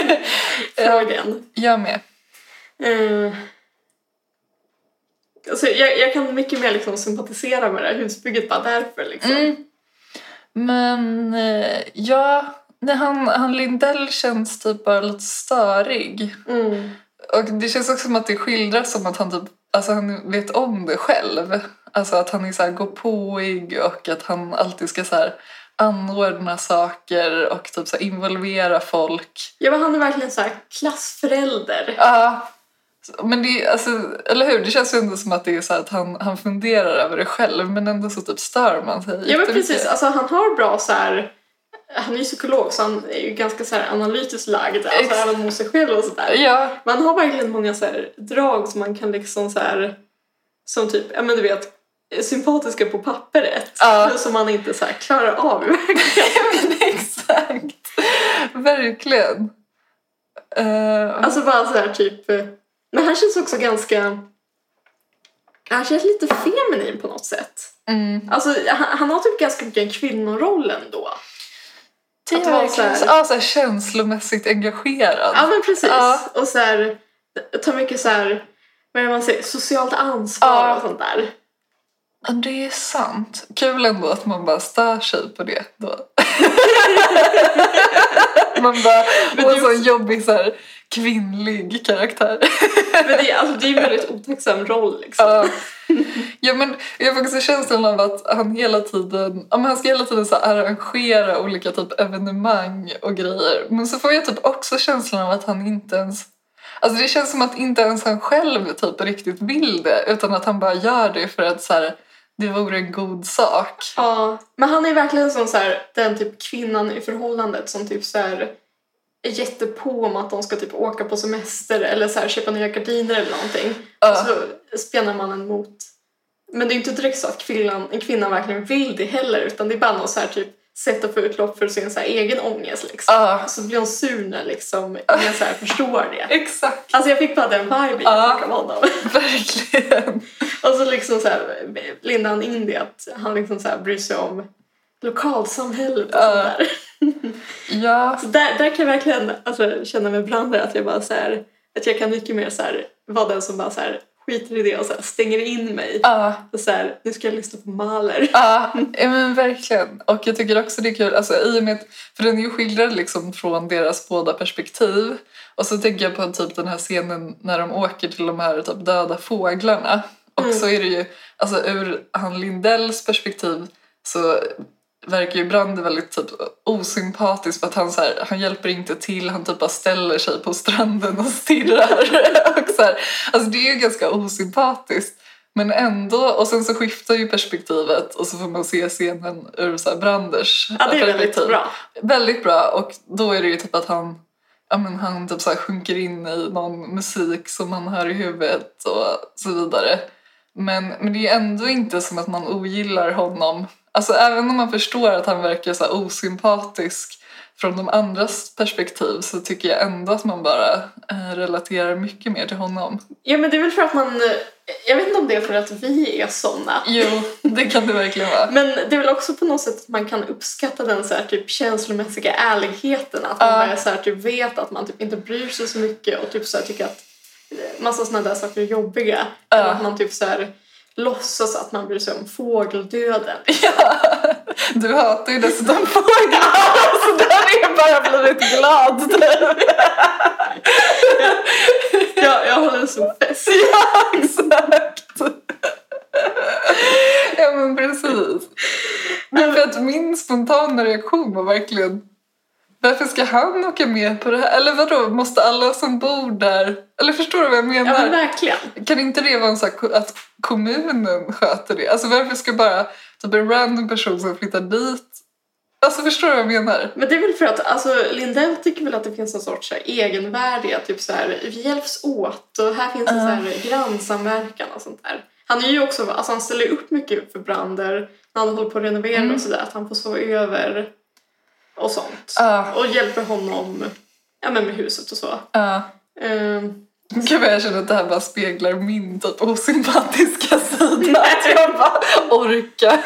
Frågan. Jag med. Eh, alltså jag, jag kan mycket mer liksom sympatisera med det här husbygget bara därför. Liksom. Mm. Men eh, ja, nej, han, han Lindell känns typ bara lite störig. Mm. Och det känns också som att det skildras som att han typ, alltså han vet om det själv. Alltså att han är så här gåpåig och att han alltid ska så här anordna saker och typ så här involvera folk. Ja, men han är verkligen så här klassförälder. Ja, men det, alltså, eller hur? Det känns ju ändå som att det är så här att han, han funderar över det själv, men ändå så typ stör man sig. Ja, men precis. Alltså han har bra så här... Han är ju psykolog så han är ju ganska så här analytiskt lagd, alltså Ex- även mot sig själv och sådär. Ja. Man har verkligen många så här drag som man kan liksom så här, som typ, ja men du vet, sympatiska på pappret. Ja. Som man inte så här klarar av i verkligheten. Exakt. Verkligen. Uh. Alltså bara så här typ, men han känns också ganska, han känns lite feminin på något sätt. Mm. Alltså han, han har typ ganska mycket en kvinnoroll ändå. Det är verkligen så här, ja, så här känslomässigt engagerad. Ja, men precis. Ja. Och så här, tar mycket så här, vad är det man säger, socialt ansvar ja. Och sånt där. Ja, det är sant. Kul ändå att man bara stör sig på det då. Man bara, och en sån jobbig så här, kvinnlig karaktär. Men det, är, alltså, det är ju en väldigt otacksam roll liksom. Ja. Ja, men jag har faktiskt känslan av att han hela tiden, ja, men han ska hela tiden så här arrangera olika typ evenemang och grejer. Men så får jag typ också känslan av att han inte ens, alltså det känns som att inte ens han själv typ riktigt vill det, utan att han bara gör det för att så här, det vore en god sak. Ja, men han är verkligen som så här, den typ kvinnan i förhållandet som typ så här är jättepå om att de ska typ åka på semester eller så här köpa nya gardiner eller någonting. Uh. Och så spänner man en mot. Men det är inte direkt så att kvinnan, en kvinna verkligen vill det heller, utan det är bara något så här typ sätt att få utlopp för sin så här egen ångest liksom. Uh. Så blir hon sur när liksom ingen så här förstår det. Exakt. Alltså jag fick bara den vibe uh. av honom. Verkligen. Och så liksom så här lindar han in det att han liksom så här bryr sig om lokalsamhället och uh. sånt där. Ja. Så där, där kan jag verkligen alltså, känna med Brander att jag bara så här, att jag kan mycket mer så här, vara den som bara så här, skiter i det och så här, stänger in mig. Uh. Och så här, nu ska jag lyssna på Mahler. Ja, uh, men verkligen. Och jag tycker också det är kul, alltså, i och med, för den är ju skildrad liksom från deras båda perspektiv. Och så tänker jag på typ den här scenen när de åker till de här typ döda fåglarna. Och mm. så är det ju, alltså ur han Lindells perspektiv så verkar ju Brander väldigt typ osympatisk för att han så här, han hjälper inte till, han typ bara ställer sig på stranden och stirrar. Och så här, alltså det är ju ganska osympatiskt, men ändå, och sen så skiftar ju perspektivet och så får man se scenen ur så här Branders ja, det är väldigt bra. Väldigt bra, och då är det ju typ att han ja, men han typ så här sjunker in i någon musik som man hör i huvudet och så vidare. Men, men det är ändå inte som att man ogillar honom. Alltså även om man förstår att han verkar så här osympatisk från de andras perspektiv, så tycker jag ändå att man bara äh, relaterar mycket mer till honom. Ja, men det är väl för att man, jag vet inte om det är för att vi är såna. Jo, det kan det verkligen vara. Men det är väl också på något sätt att man kan uppskatta den så här typ känslomässiga ärligheten. Att man uh. bara så här typ vet att man typ inte bryr sig så mycket och typ så här tycker att massa sådana där saker är jobbiga. Uh. Eller att man typ så här låtsas att man bryr sig om fågeldöden. Ja, du hatar ju dessutom fåglar, så där är jag bara blivit glad. ja, ja, jag håller så fest. Ja, exakt. Ja, men precis. Men för att min spontana reaktion var verkligen, varför ska han åka med på det här? Eller vadå, måste alla som bor där, eller förstår du vad jag menar? Ja, men verkligen. Kan inte det vara en så här, att kommunen sköter det? Alltså varför ska bara typ en random person som flyttar dit? Alltså förstår du vad jag menar? Men det är väl för att alltså, Lindell tycker väl att det finns en sorts så här, egenvärde, typ så här, vi hjälps åt och här finns en uh. så här, grannsamverkan och sånt där. Han är ju också, alltså han ställer upp mycket för Brander när han håller på att renovera mm. och sådär, att han får sova över och sånt. Uh. Och hjälper honom ja, men med huset och så. Uh. Um, Gud, jag känner att det här bara speglar min typ osympatiska sida. Att jag bara orkar.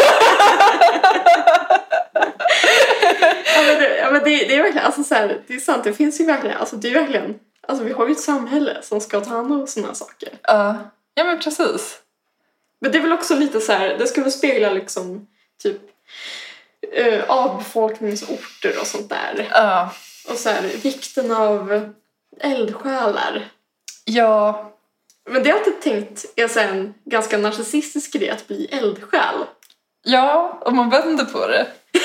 ja, men det, ja, men det, det är verkligen, alltså så här, det är sant, det finns ju verkligen, alltså det är verkligen, alltså vi har ju ett samhälle som ska ta hand om sådana saker. Uh, ja men precis. Men det är väl också lite så här, det ska väl spegla liksom typ uh, avbefolkningsorter och sånt där. Uh. Och så här, vikten av eldsjälar. Ja. Men det har jag alltid tänkt är så en ganska narcissistisk idé att bli eldsjäl. Ja, om man vänder på det.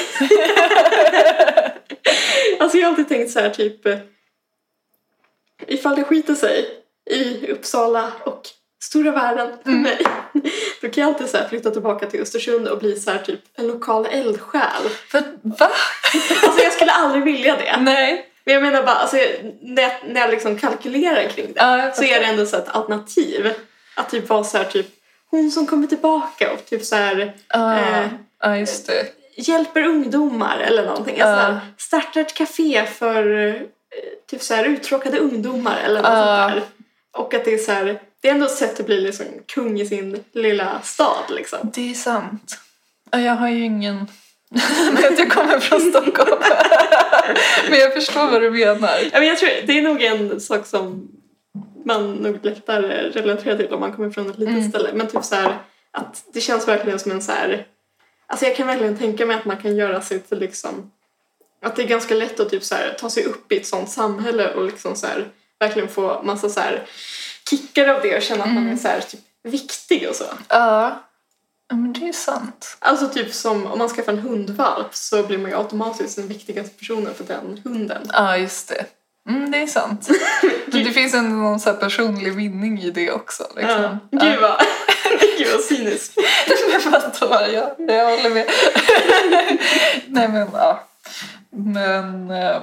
Alltså jag har alltid tänkt så här typ, ifall det skiter sig i Uppsala och stora världen för mm. mig, då kan jag alltid så här flytta tillbaka till Östersund och bli så här typ en lokal eldsjäl. För, va? Alltså jag skulle aldrig vilja det. Nej. Men jag menar bara, alltså, när, jag, när jag liksom kalkylerar kring det ja, så är det ändå så ett alternativ. Att typ vara så här typ, hon som kommer tillbaka och typ så här uh, eh, uh, just det. hjälper ungdomar eller någonting. Uh. Alltså, startar ett café för eh, typ så här uttråkade ungdomar eller något uh. sånt där. Och att det är så här, det är ändå ett sätt att bli liksom kung i sin lilla stad liksom. Det är sant. Jag har ju ingen... att jag kommer från Stockholm. Men jag förstår vad du menar. Ja, men jag tror det är nog en sak som man nog lättare relaterar till om man kommer från ett litet mm. ställe. Men typ så här, att det känns verkligen som en så här, alltså jag kan verkligen tänka mig att man kan göra sig till liksom att det är ganska lätt att typ så här, ta sig upp i ett sånt samhälle och liksom så här, verkligen få massa så här, kickar av det och känna att mm. man är så här, typ, viktig och så. Ja, men det är sant. Alltså typ som om man skaffar en hundvalp så blir man ju automatiskt den viktigaste personen för den hunden. Ja, just det. Mm, det är sant. Men det finns ändå någon så här personlig vinning i det också. Liksom. Ja. Gud vad, Gud vad cyniskt. Men vadå? Ja, jag håller med. Nej men ja. Men äh,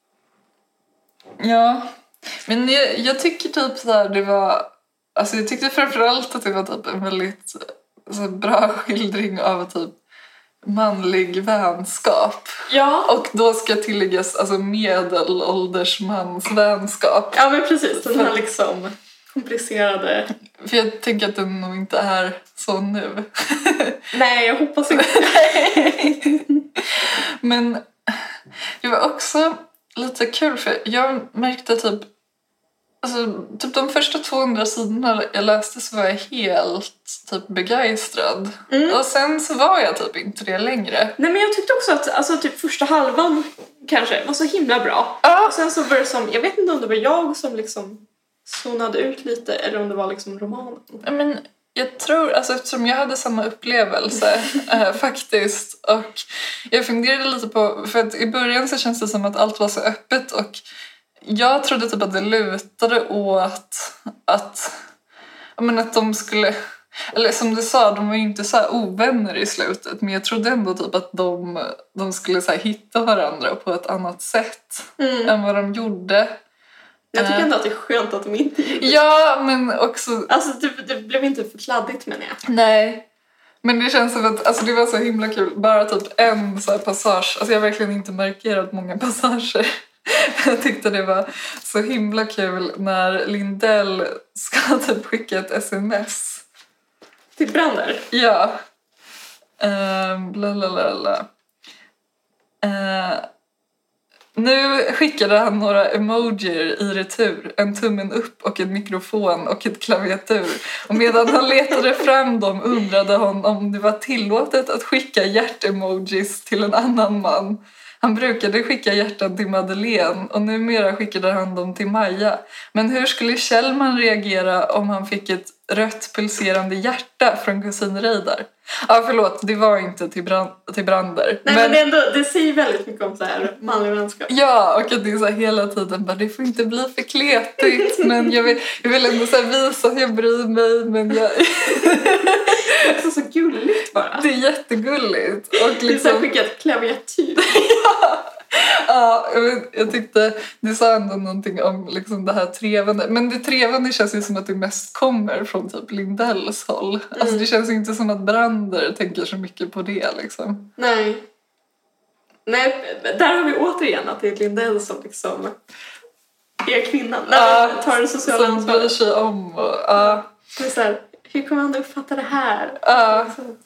ja. Men jag, jag tycker typ så här, det var, alltså jag tyckte framförallt att det var typ en väldigt så bra skildring av typ manlig vänskap. Ja. Och då ska tilläggas alltså medelåldersmans vänskap. Ja men precis, den här liksom komplicerade. För jag tänker att den nog inte är så nu. Nej, jag hoppas inte. Men det var också lite kul för jag märkte typ alltså typ de första tvåhundra sidorna jag läste så var jag helt typ begeistrad. Mm. Och sen så var jag typ inte det längre. Nej men jag tyckte också att alltså typ första halvan kanske var så himla bra. Ja. Och sen så var det som, jag vet inte om det var jag som liksom zonade ut lite eller om det var liksom romanen. Men jag tror, alltså eftersom jag hade samma upplevelse äh, faktiskt och jag funderade lite på, för att i början så känns det som att allt var så öppet och jag trodde typ att det lutade åt att, jag menar, att de skulle, eller som du sa, de var ju inte så här ovänner i slutet, men jag trodde ändå typ att de, de skulle så här hitta varandra på ett annat sätt mm. än vad de gjorde. Jag tycker ändå att det är skönt att de inte gjorde. Ja, men också... Alltså det, det blev inte för kladdigt menar jag. Nej. Men det känns som att alltså, det var så himla kul. Bara typ en så här passage. Alltså jag har verkligen inte markerat många passager. Jag tyckte det var så himla kul när Lindell ska typ skicka ett sms. Till Brander? Ja. Um, bla bla bla bla. Uh, Nu skickade han några emojier i retur, en tummen upp och en mikrofon och ett klaviatur. Och medan han letade fram dem undrade hon om det var tillåtet att skicka hjärtemojis till en annan man. Han brukade skicka hjärtan till Madeleine och numera skickade han dem till Maja. Men hur skulle Kjellman reagera om han fick ett rött pulserande hjärta från kusin Reidar? Ja, förlåt, det var inte till, brand, till Brander. Nej, men, men det, ändå, det säger väldigt mycket om så här manlig vänskap. Ja, och att det är så här hela tiden bara, det får inte bli för kletigt. Men jag vill, jag vill ändå så här visa att jag bryr mig, men jag... Det är också så gulligt bara. Det är jättegulligt. Och liksom... Det är så här skickat klaviatur. Ja. Ja, jag, jag tyckte det sa ändå någonting om liksom det här trevande. Men det trevande känns ju som att det mest kommer från typ Lindells håll. Mm. Alltså det känns ju inte som att Brander tänker så mycket på det liksom. Nej. Nej, där har vi återigen att det är Lindell som liksom är kvinnan. Ja, tar det sociala som bryr sig om. Och, ja. Det är så här, hur kommer han att uppfatta det här? Ja.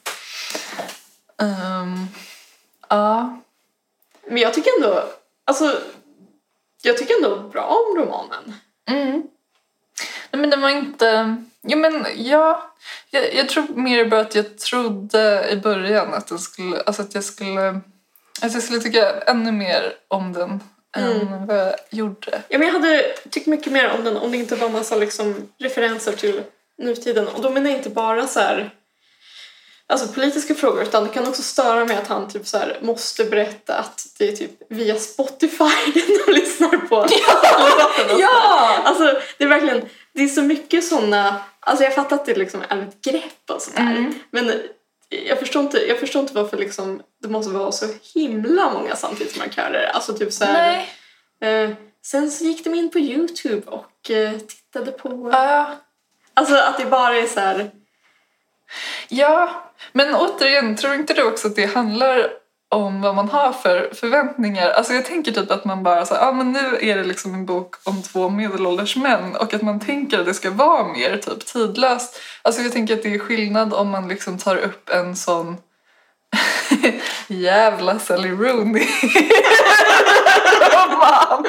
Um, ja. Men jag tycker ändå, alltså, jag tycker ändå bra om romanen. Mm. Nej, men det var inte, ja men ja, jag, jag tror mer bara att jag trodde i början att jag skulle, alltså att jag skulle, att jag skulle tycka ännu mer om den mm. än vad jag gjorde. Ja, men jag hade tyckt mycket mer om den om det inte var massa liksom referenser till nutiden. Och då menar jag inte bara så här, alltså politiska frågor, utan det kan också störa mig att han typ så här måste berätta att det är typ via Spotify de lyssnar på. Ja! Ja! Alltså det är verkligen, det är så mycket såna, alltså jag fattar att det liksom är ett grepp och sådär. Mm. Men jag förstår inte, jag förstår inte varför liksom det måste vara så himla många samtidsmarkörer. Alltså typ så här. Eh, sen så gick de in på YouTube och eh, tittade på. Uh. Alltså att det bara är så här. Ja, men återigen, tror inte du också att det handlar om vad man har för förväntningar? Alltså jag tänker typ att man bara så ja ah, men nu är det liksom en bok om två medelålders män och att man tänker att det ska vara mer typ tidlöst. Alltså jag tänker att det är skillnad om man liksom tar upp en sån jävla Sally Rooney roman.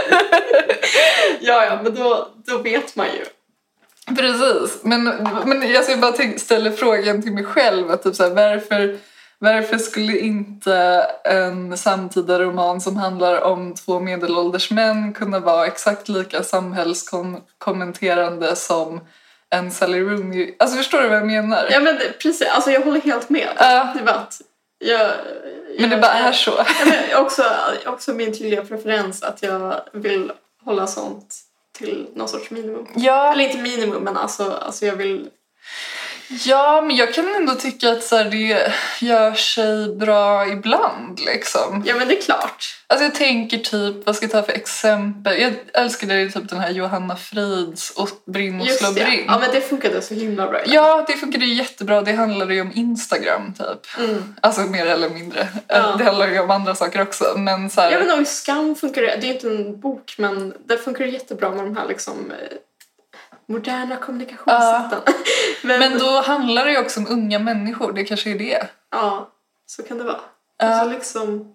Ja, ja, men då, då vet man ju. Precis, men, men jag ska bara tänk, ställa frågan till mig själv att typ så här, varför, varför skulle inte en samtida roman som handlar om två medelålders män kunna vara exakt lika samhällskommenterande som en Sally Rooney? Alltså förstår du vad jag menar? Ja men det, precis, alltså jag håller helt med. Uh, det var att jag, jag, men det bara är så. Ja, men också, också min tydliga preferens att jag vill hålla sånt till någon sorts minimum. Ja. Eller inte minimum, men alltså, alltså jag vill... Ja, men jag kan ändå tycka att så här, det gör sig bra ibland, liksom. Ja, men det är klart. Alltså jag tänker typ, vad ska jag ta för exempel? Jag älskade typ den här Johanna Frids och Brinn och slå brinn. Ja, men det funkade så himla bra. Ja, det funkade jättebra. Det handlade ju om Instagram, typ. Mm. Alltså mer eller mindre. Ja. Det handlar ju om andra saker också. Men så här... Jag vet inte om Skam funkar det. Det är inte en bok, men det funkar jättebra med de här liksom... moderna kommunikationssätten. Uh, men, men då handlar det ju också om unga människor. Det kanske är det. Ja, så kan det vara. Uh. Alltså liksom...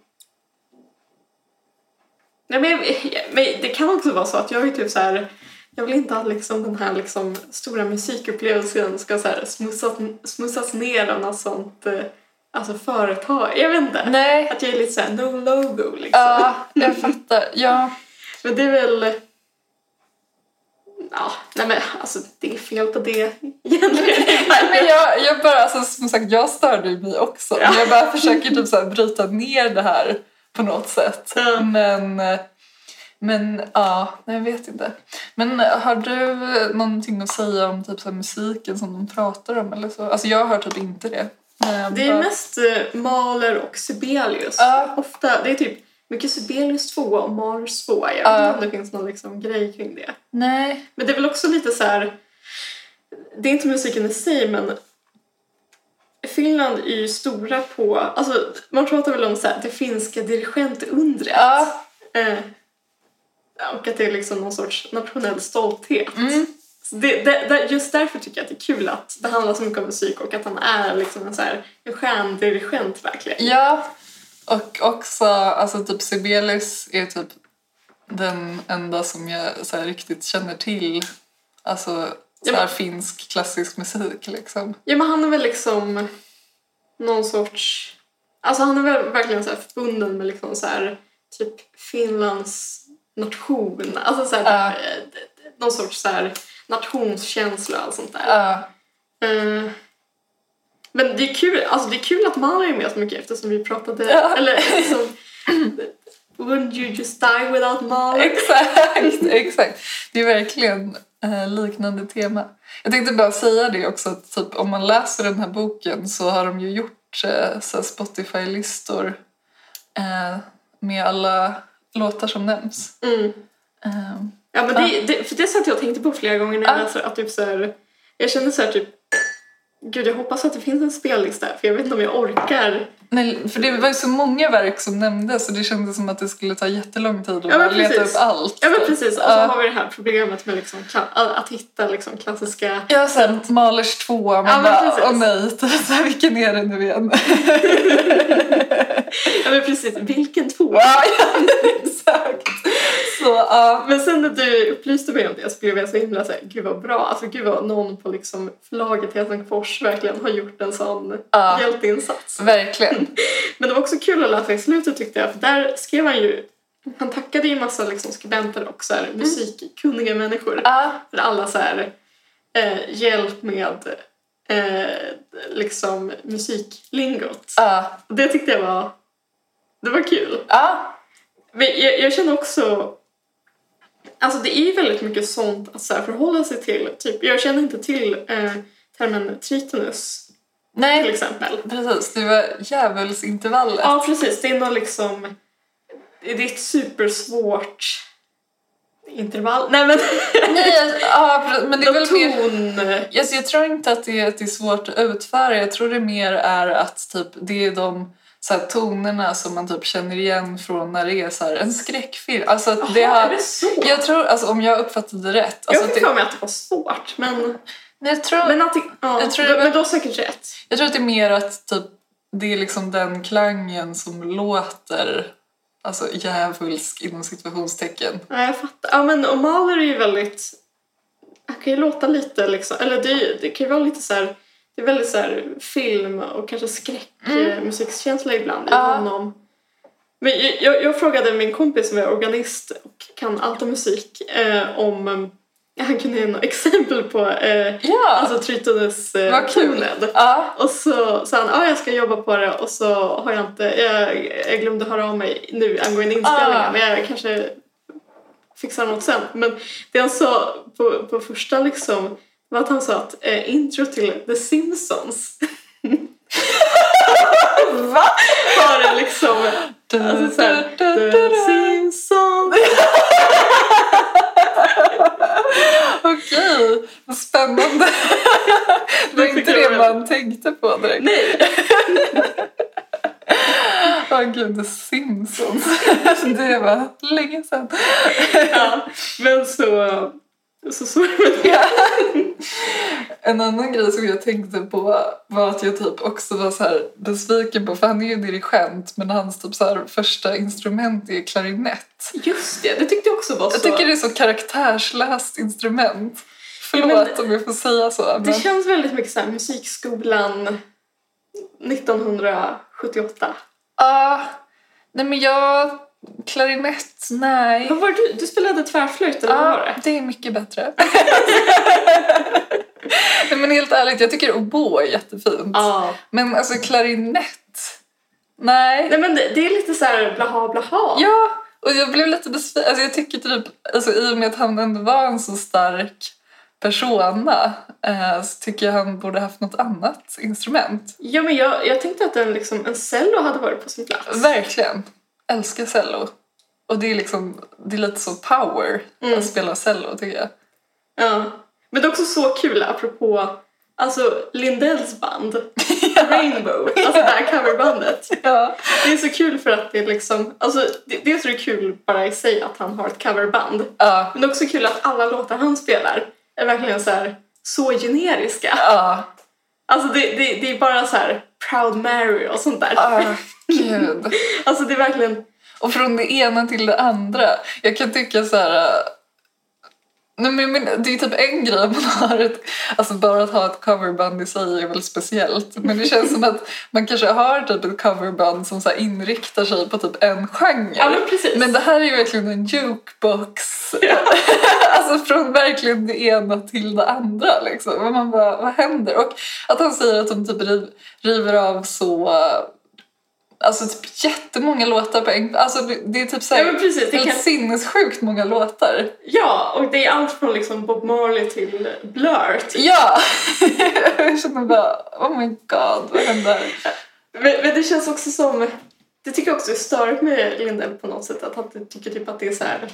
Nej, men, men det kan också vara så att jag är typ så här... Jag vill inte att liksom den här liksom stora musikupplevelsen ska så här smussas, smussas ner av något sånt... Alltså företag. Jag vet inte. Nej. Att jag är lite så här no logo liksom. Ja, uh, jag fattar. Ja. Men det är väl... Ja, nej men alltså det är fel på det egentligen. Men jag, jag bara, alltså som sagt, jag störde mig också. Ja. Jag bara försöker typ så här bryta ner det här på något sätt. Ja. Men, men ja, jag vet inte. Men har du någonting att säga om typ så här musiken som de pratar om eller så? Alltså jag hör typ inte det. Det är bara... mest Mahler och Sibelius. Ja. Ofta, det är typ mycket Sibelius två och Mahlers två. Jag vet uh. inte om det finns någon liksom grej kring det. Nej. Men det är väl också lite så här... Det är inte musiken i sig, men Finland är ju stora på... Alltså, man pratar väl om så här, det finska dirigentundret. Uh. Eh, och att det är liksom någon sorts nationell stolthet. Mm. Så det, det, det, just därför tycker jag att det är kul att det handlar så mycket om musik och att han är liksom en, så här, en stjärndirigent verkligen. Ja. Och också, alltså typ Sibelius är typ den enda som jag så här, riktigt känner till. Alltså så här, ja, men, finsk klassisk musik liksom. Ja, men han är väl liksom någon sorts... Alltså han är väl verkligen så här förbunden med liksom så här, typ Finlands nation. Alltså så här, uh. någon sorts så här nationskänsla och allt sånt där. Uh. Uh. Men det är kul, alltså det är kul att Mahler är med så mycket eftersom vi pratade, ja. eller liksom, wouldn't you just die without Mahler? Exakt, exakt. Det är verkligen eh, liknande tema. Jag tänkte bara säga det också, att typ, om man läser den här boken så har de ju gjort eh, så Spotify-listor eh, med alla låtar som nämns. Mm. Eh, ja, men det, det, för det satt jag och tänkte på flera gånger när jag läser att typ så här, jag kände så här typ, gud, jag hoppas att det finns en spellista för jag vet inte om jag orkar. Nej, för det var ju så många verk som nämndes så det kändes som att det skulle ta jättelång tid att ja, leta upp allt. Ja, men precis. Och så uh. har vi det här problemet med liksom, att hitta liksom, klassiska... Ja, sen Mahlers två, man ja, bara, åh nej, så här, vilken är det nu igen? Ja, men precis. Vilken två? Ja, ja, exakt. Så, uh. Men sen när du upplyste mig om det så blev jag så himla såhär, gud vad bra. Alltså gud vad någon på liksom förlaget Helsingfors verkligen har gjort en sån uh. hjälteinsats. Verkligen. Men det var också kul att läsa i slutet tyckte jag. För där skrev han ju, han tackade ju massa liksom skribenter och så här, mm. musikkunniga människor. Uh. För alla så här, eh, hjälp med eh, liksom musiklingot. Uh. Det tyckte jag var, det var kul. Uh. Men jag, jag känner också, alltså det är ju väldigt mycket sånt att så här, förhålla sig till. Typ, jag känner inte till eh, termen tritonus. Nej, till exempel. Precis, det var djävulsintervallet. Ja, precis. Det är nog liksom, det är ett supersvårt intervall. Nej, men... Nej, ja, men det är väl ton... mer... Yes, jag tror inte att det, är, att det är svårt att utföra. Jag tror det mer är att typ, det är de så här, tonerna som man typ känner igen från när det är så här, en skräckfilm. Alltså, att Aha, det har... är det så? Jag tror, alltså, om jag uppfattade det rätt. Alltså, jag fick för mig att det var svårt, men... Jag tror, men, att det, ja, jag tror det, var, men då är säkert rätt. Jag tror att det är mer att typ, det är liksom den klangen som låter alltså djävulsk inom situationstecken. Ja, jag fattar. Ja, men och Mahler är ju väldigt... Han kan ju låta lite liksom... Eller det, det kan ju vara lite så här det är väldigt så här film och kanske skräckmusikkänsla mm. ibland i ja. honom. Men jag, jag frågade min kompis som är organist och kan allt om musik eh, om han kunde ge några exempel på eh, ja. alltså Tritones eh, Vad kul. Ja. Och så sa han, ja ah, jag ska jobba på det och så har jag inte, jag, jag glömde höra av mig nu angående inspelningen ah. men jag kanske fixar något sen. Men det han sa på, på första liksom var att han sa att eh, intro till The Simpsons va? Har det liksom alltså såhär The Simpsons. Okej, vad spännande. Det var inte det man tänkte på direkt. Nej. Åh oh, gud, The Simpsons. Det var länge sedan. Ja, men så så så ja. En annan grej som jag tänkte på var att jag typ också var så här besviken på, för han är ju dirigent men hans typ så här första instrument är klarinett. Just det, det tyckte jag också var så. Jag tycker det är så karaktärslöst instrument. Förlåt ja, om jag får säga så. Det men... känns väldigt mycket så här musikskolan nittonhundrasjuttioåtta. Ja, uh, nej men jag klarinett, nej. Vad var du? Du spelade tvärflöjt eller ja, vad var det? Det är mycket bättre. Nej, men helt ärligt, jag tycker oboe är jättefint. Ja. Men alltså klarinett, nej. Nej men det, det är lite så här blaha blaha. Ja, och jag blev lite besviken. Alltså jag tycker typ, alltså i och med att han ändå var en så stark persona eh, så tycker jag han borde haft något annat instrument. Ja men jag, jag tänkte att en, liksom, en cello hade varit på sin plats. Verkligen. Älskar cello. Och det är liksom, det är lite så power mm. att spela cello tycker jag. Ja. Men det är också så kul apropå alltså Lindells band Rainbow, alltså det här coverbandet. Ja. Det är så kul för att det är liksom, alltså det, det är så kul bara i sig att han har ett coverband. Ja. Men det är också kul att alla låtar han spelar är verkligen så här så generiska. Ja. Alltså det, det, det är bara så här Proud Mary och sånt där. Ja, gud. Alltså det är verkligen... Och från det ena till det andra. Jag kan tycka så här... Nej, men, men, det är typ en grej man har ett... Alltså bara att ha ett coverband i sig är väl speciellt. Men det känns som att man kanske har typ ett coverband som så här inriktar sig på typ en genre. Ja, men precis. Men det här är ju verkligen en jukebox. Ja. Alltså från verkligen det ena till det andra liksom. Och man bara, vad händer? Och att han säger att de typ riv, river av så... Alltså typ jättemånga låtar på en... Alltså det är typ såhär... Ja, men precis, det helt kan... sinnessjukt många låtar. Ja, och det är allt från liksom Bob Marley till Blur. Typ. Ja! Jag känner bara, oh my god, vad händer? Men, men det känns också som... Det tycker jag också är störigt med Lindell på något sätt. Att han tycker typ att det är så här...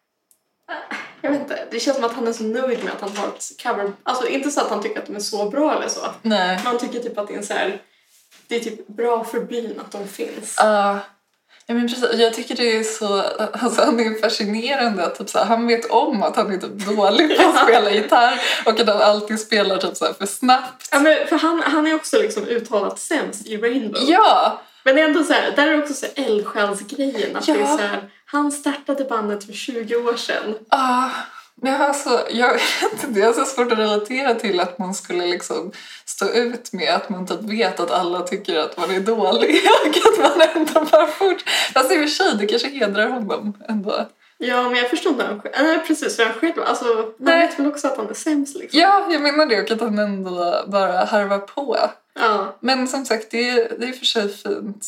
Jag vet inte, det känns som att han är så nöjd med att han har ett cover... Alltså inte så att han tycker att de är så bra eller så. Nej. Men han tycker typ att det är så här... Det är typ bra för byn att de finns. Ja, uh, ja men precis. Jag tycker det är så... Alltså han är fascinerande. Att typ så här, han vet om att han är typ dålig på att spela gitarr. Och att han alltid spelar typ så här för snabbt. Ja, men för han, han är också liksom uttalat sämst i Rainbow. Ja! Men det är ändå så här, där är också så eldsjälsgrejen. Att ja. det är så här, han startade bandet för tjugo år sedan. Ja. Uh. Men alltså, jag vet inte, det är så svårt att relatera till att man skulle liksom stå ut med att man typ vet att alla tycker att man är dålig och att man ändå bara fort... Fast i och för sig, det kanske hedrar honom ändå. Ja, men jag förstår inte han själv. Nej, precis, för han själv, alltså, han Nej. vet väl också att han är sämst liksom. Ja, jag menar det, och att han ändå bara harvar på. Ja. Men som sagt, det är, det är för sig fint.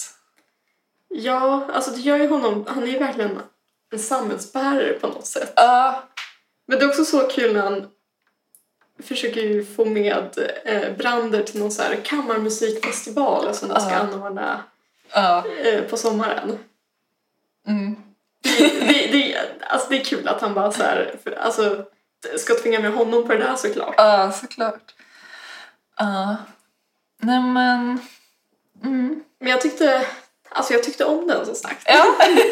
Ja, alltså det gör ju honom, han är ju verkligen en samhällsbärare på något sätt. Ja. Uh. Men det är också så kul när han försöker ju få med eh, Brander till någon så här kammarmusikfestival som de ska uh. anordna uh. Eh, på sommaren. Mm. Det, det, det, alltså det är kul att han bara så här, för, alltså, ska tvinga med honom på det där såklart. Ja, uh, såklart. Ja. Uh. Nej men... Mm. Men jag tyckte... Alltså jag tyckte om den så sagt. Ja.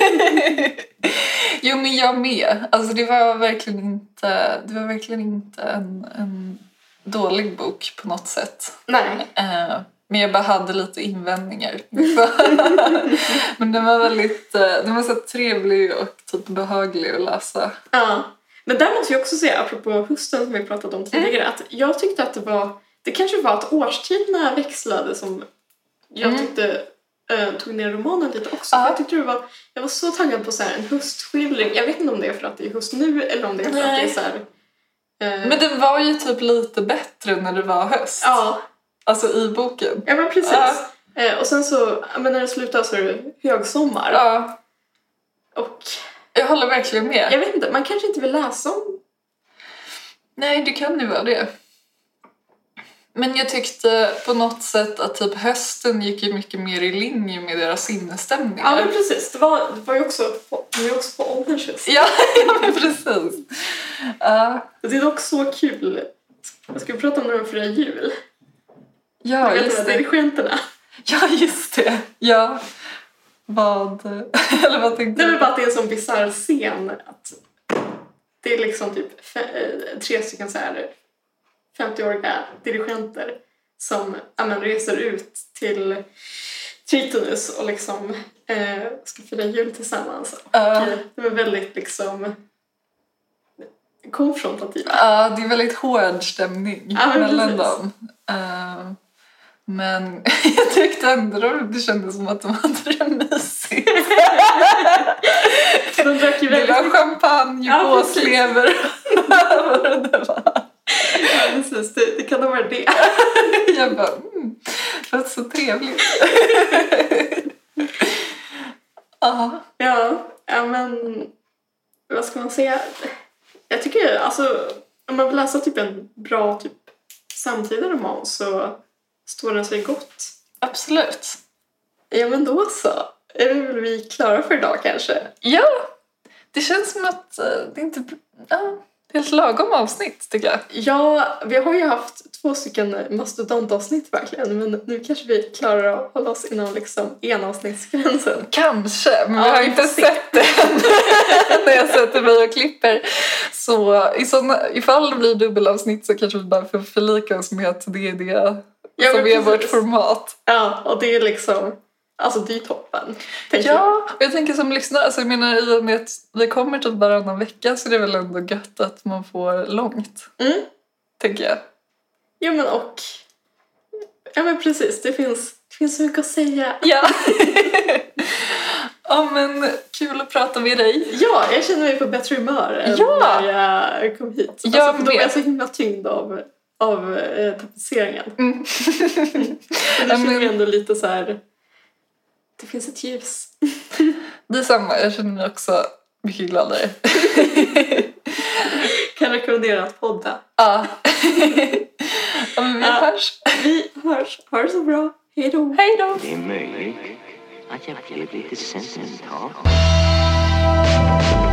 Jo men jag med. Alltså det var verkligen inte, det var verkligen inte en, en dålig bok på något sätt. Nej. Uh, men jag bara hade lite invändningar. Men den var väldigt, uh, den var så trevlig och typ behaglig att läsa. Ja. Men där måste jag också säga, apropå hösten som vi pratade om tidigare, mm. att jag tyckte att det var det kanske var att årstiderna växlade som jag Mm. tyckte äh, tog ner romanen lite också. Ja. Jag tyckte det var, jag var så taggad på så här en höstskildring. Jag vet inte om det är för att det är höst nu eller om det är för Nej. att det är så här... äh, Men den var ju typ lite bättre när det var höst. ja, Alltså i boken. ja, men precis. Ja. Eh, och sen så, ja, men när det slutar så är det högsommar. Ja, Och jag håller verkligen med. jag vet inte, man kanske inte vill läsa om... Nej, det kan ju vara det. Men jag tyckte på något sätt att typ hösten gick ju mycket mer i linje med deras sinnesstämningar. Ja, men precis. Det var, det var ju också på, det var ju också på ålderns höst. Ja, ja men precis. Ja, Det är dock så kul. Jag ska prata om när de firar jul. ja Jag vet just inte, det. dirigenterna. Ja, just det. Ja. Vad... Eller vad tänkte Det är du? väl bara att det är en sån bisarr scen att det är liksom typ fe- eh, tre stycken så här femtio-åriga dirigenter som ja, men, reser ut till Tritonus och liksom eh, ska fira jul tillsammans. Och, Ja. eh, de är väldigt liksom konfrontativa. Ja, det är väldigt hård stämning Ja, men mellan precis. dem. Uh, men jag tyckte ändå det kändes som att de hade det mysigt. De drack ju Det väldigt var champagne, Ja, precis. påslever. Vad det var. Ja, precis. Det, det kan nog vara det. Jag bara, mm, det var så trevligt. Ja. Ja, ja, men vad ska man säga? Jag tycker, alltså, om man vill läsa typ en bra typ samtida roman så står den sig gott. Absolut. Ja, men då så. Är vi väl vi klara för idag kanske? Ja, det känns som att eh, det inte... Ja, det är ett lagom avsnitt tycker jag. Ja, vi har ju haft två stycken mastodontavsnitt verkligen, men nu kanske vi klarar att hålla oss inom liksom enavsnittsgränsen. Kanske, men Ja, vi har vi inte får se. sett det än när jag sätter mig och klipper. Så i såna, ifall det blir dubbelavsnitt så kanske vi bara får förlika oss med att det är det Ja, som men är vårt precis. format. Ja, och det är liksom, alltså det är toppen. tänker jag. Ja, och jag tänker som lyssnare, alltså jag menar i och med att vi kommer typ varannan vecka så är det väl ändå gött att man får långt, Mm. tänker jag. Ja, men och... Ja, men precis. Det finns, det finns så mycket att säga. Ja. Ja, men kul att prata med dig. Ja, jag känner mig på bättre humör än Ja. när jag kom hit. Jag Alltså, för då är med. jag så himla tyngd av, av eh, tapetseringen. Mm. Men nu Ja, känner men- jag ändå lite så här... Det finns ett ljus. Detsamma, jag känner mig också mycket gladare. Kan rekommendera att podda. Ja. Ja, men vi Ja. hörs. Vi hörs. Ha det så bra. Hej då. Hej då! Det är möjligt att jag blev lite sentimental.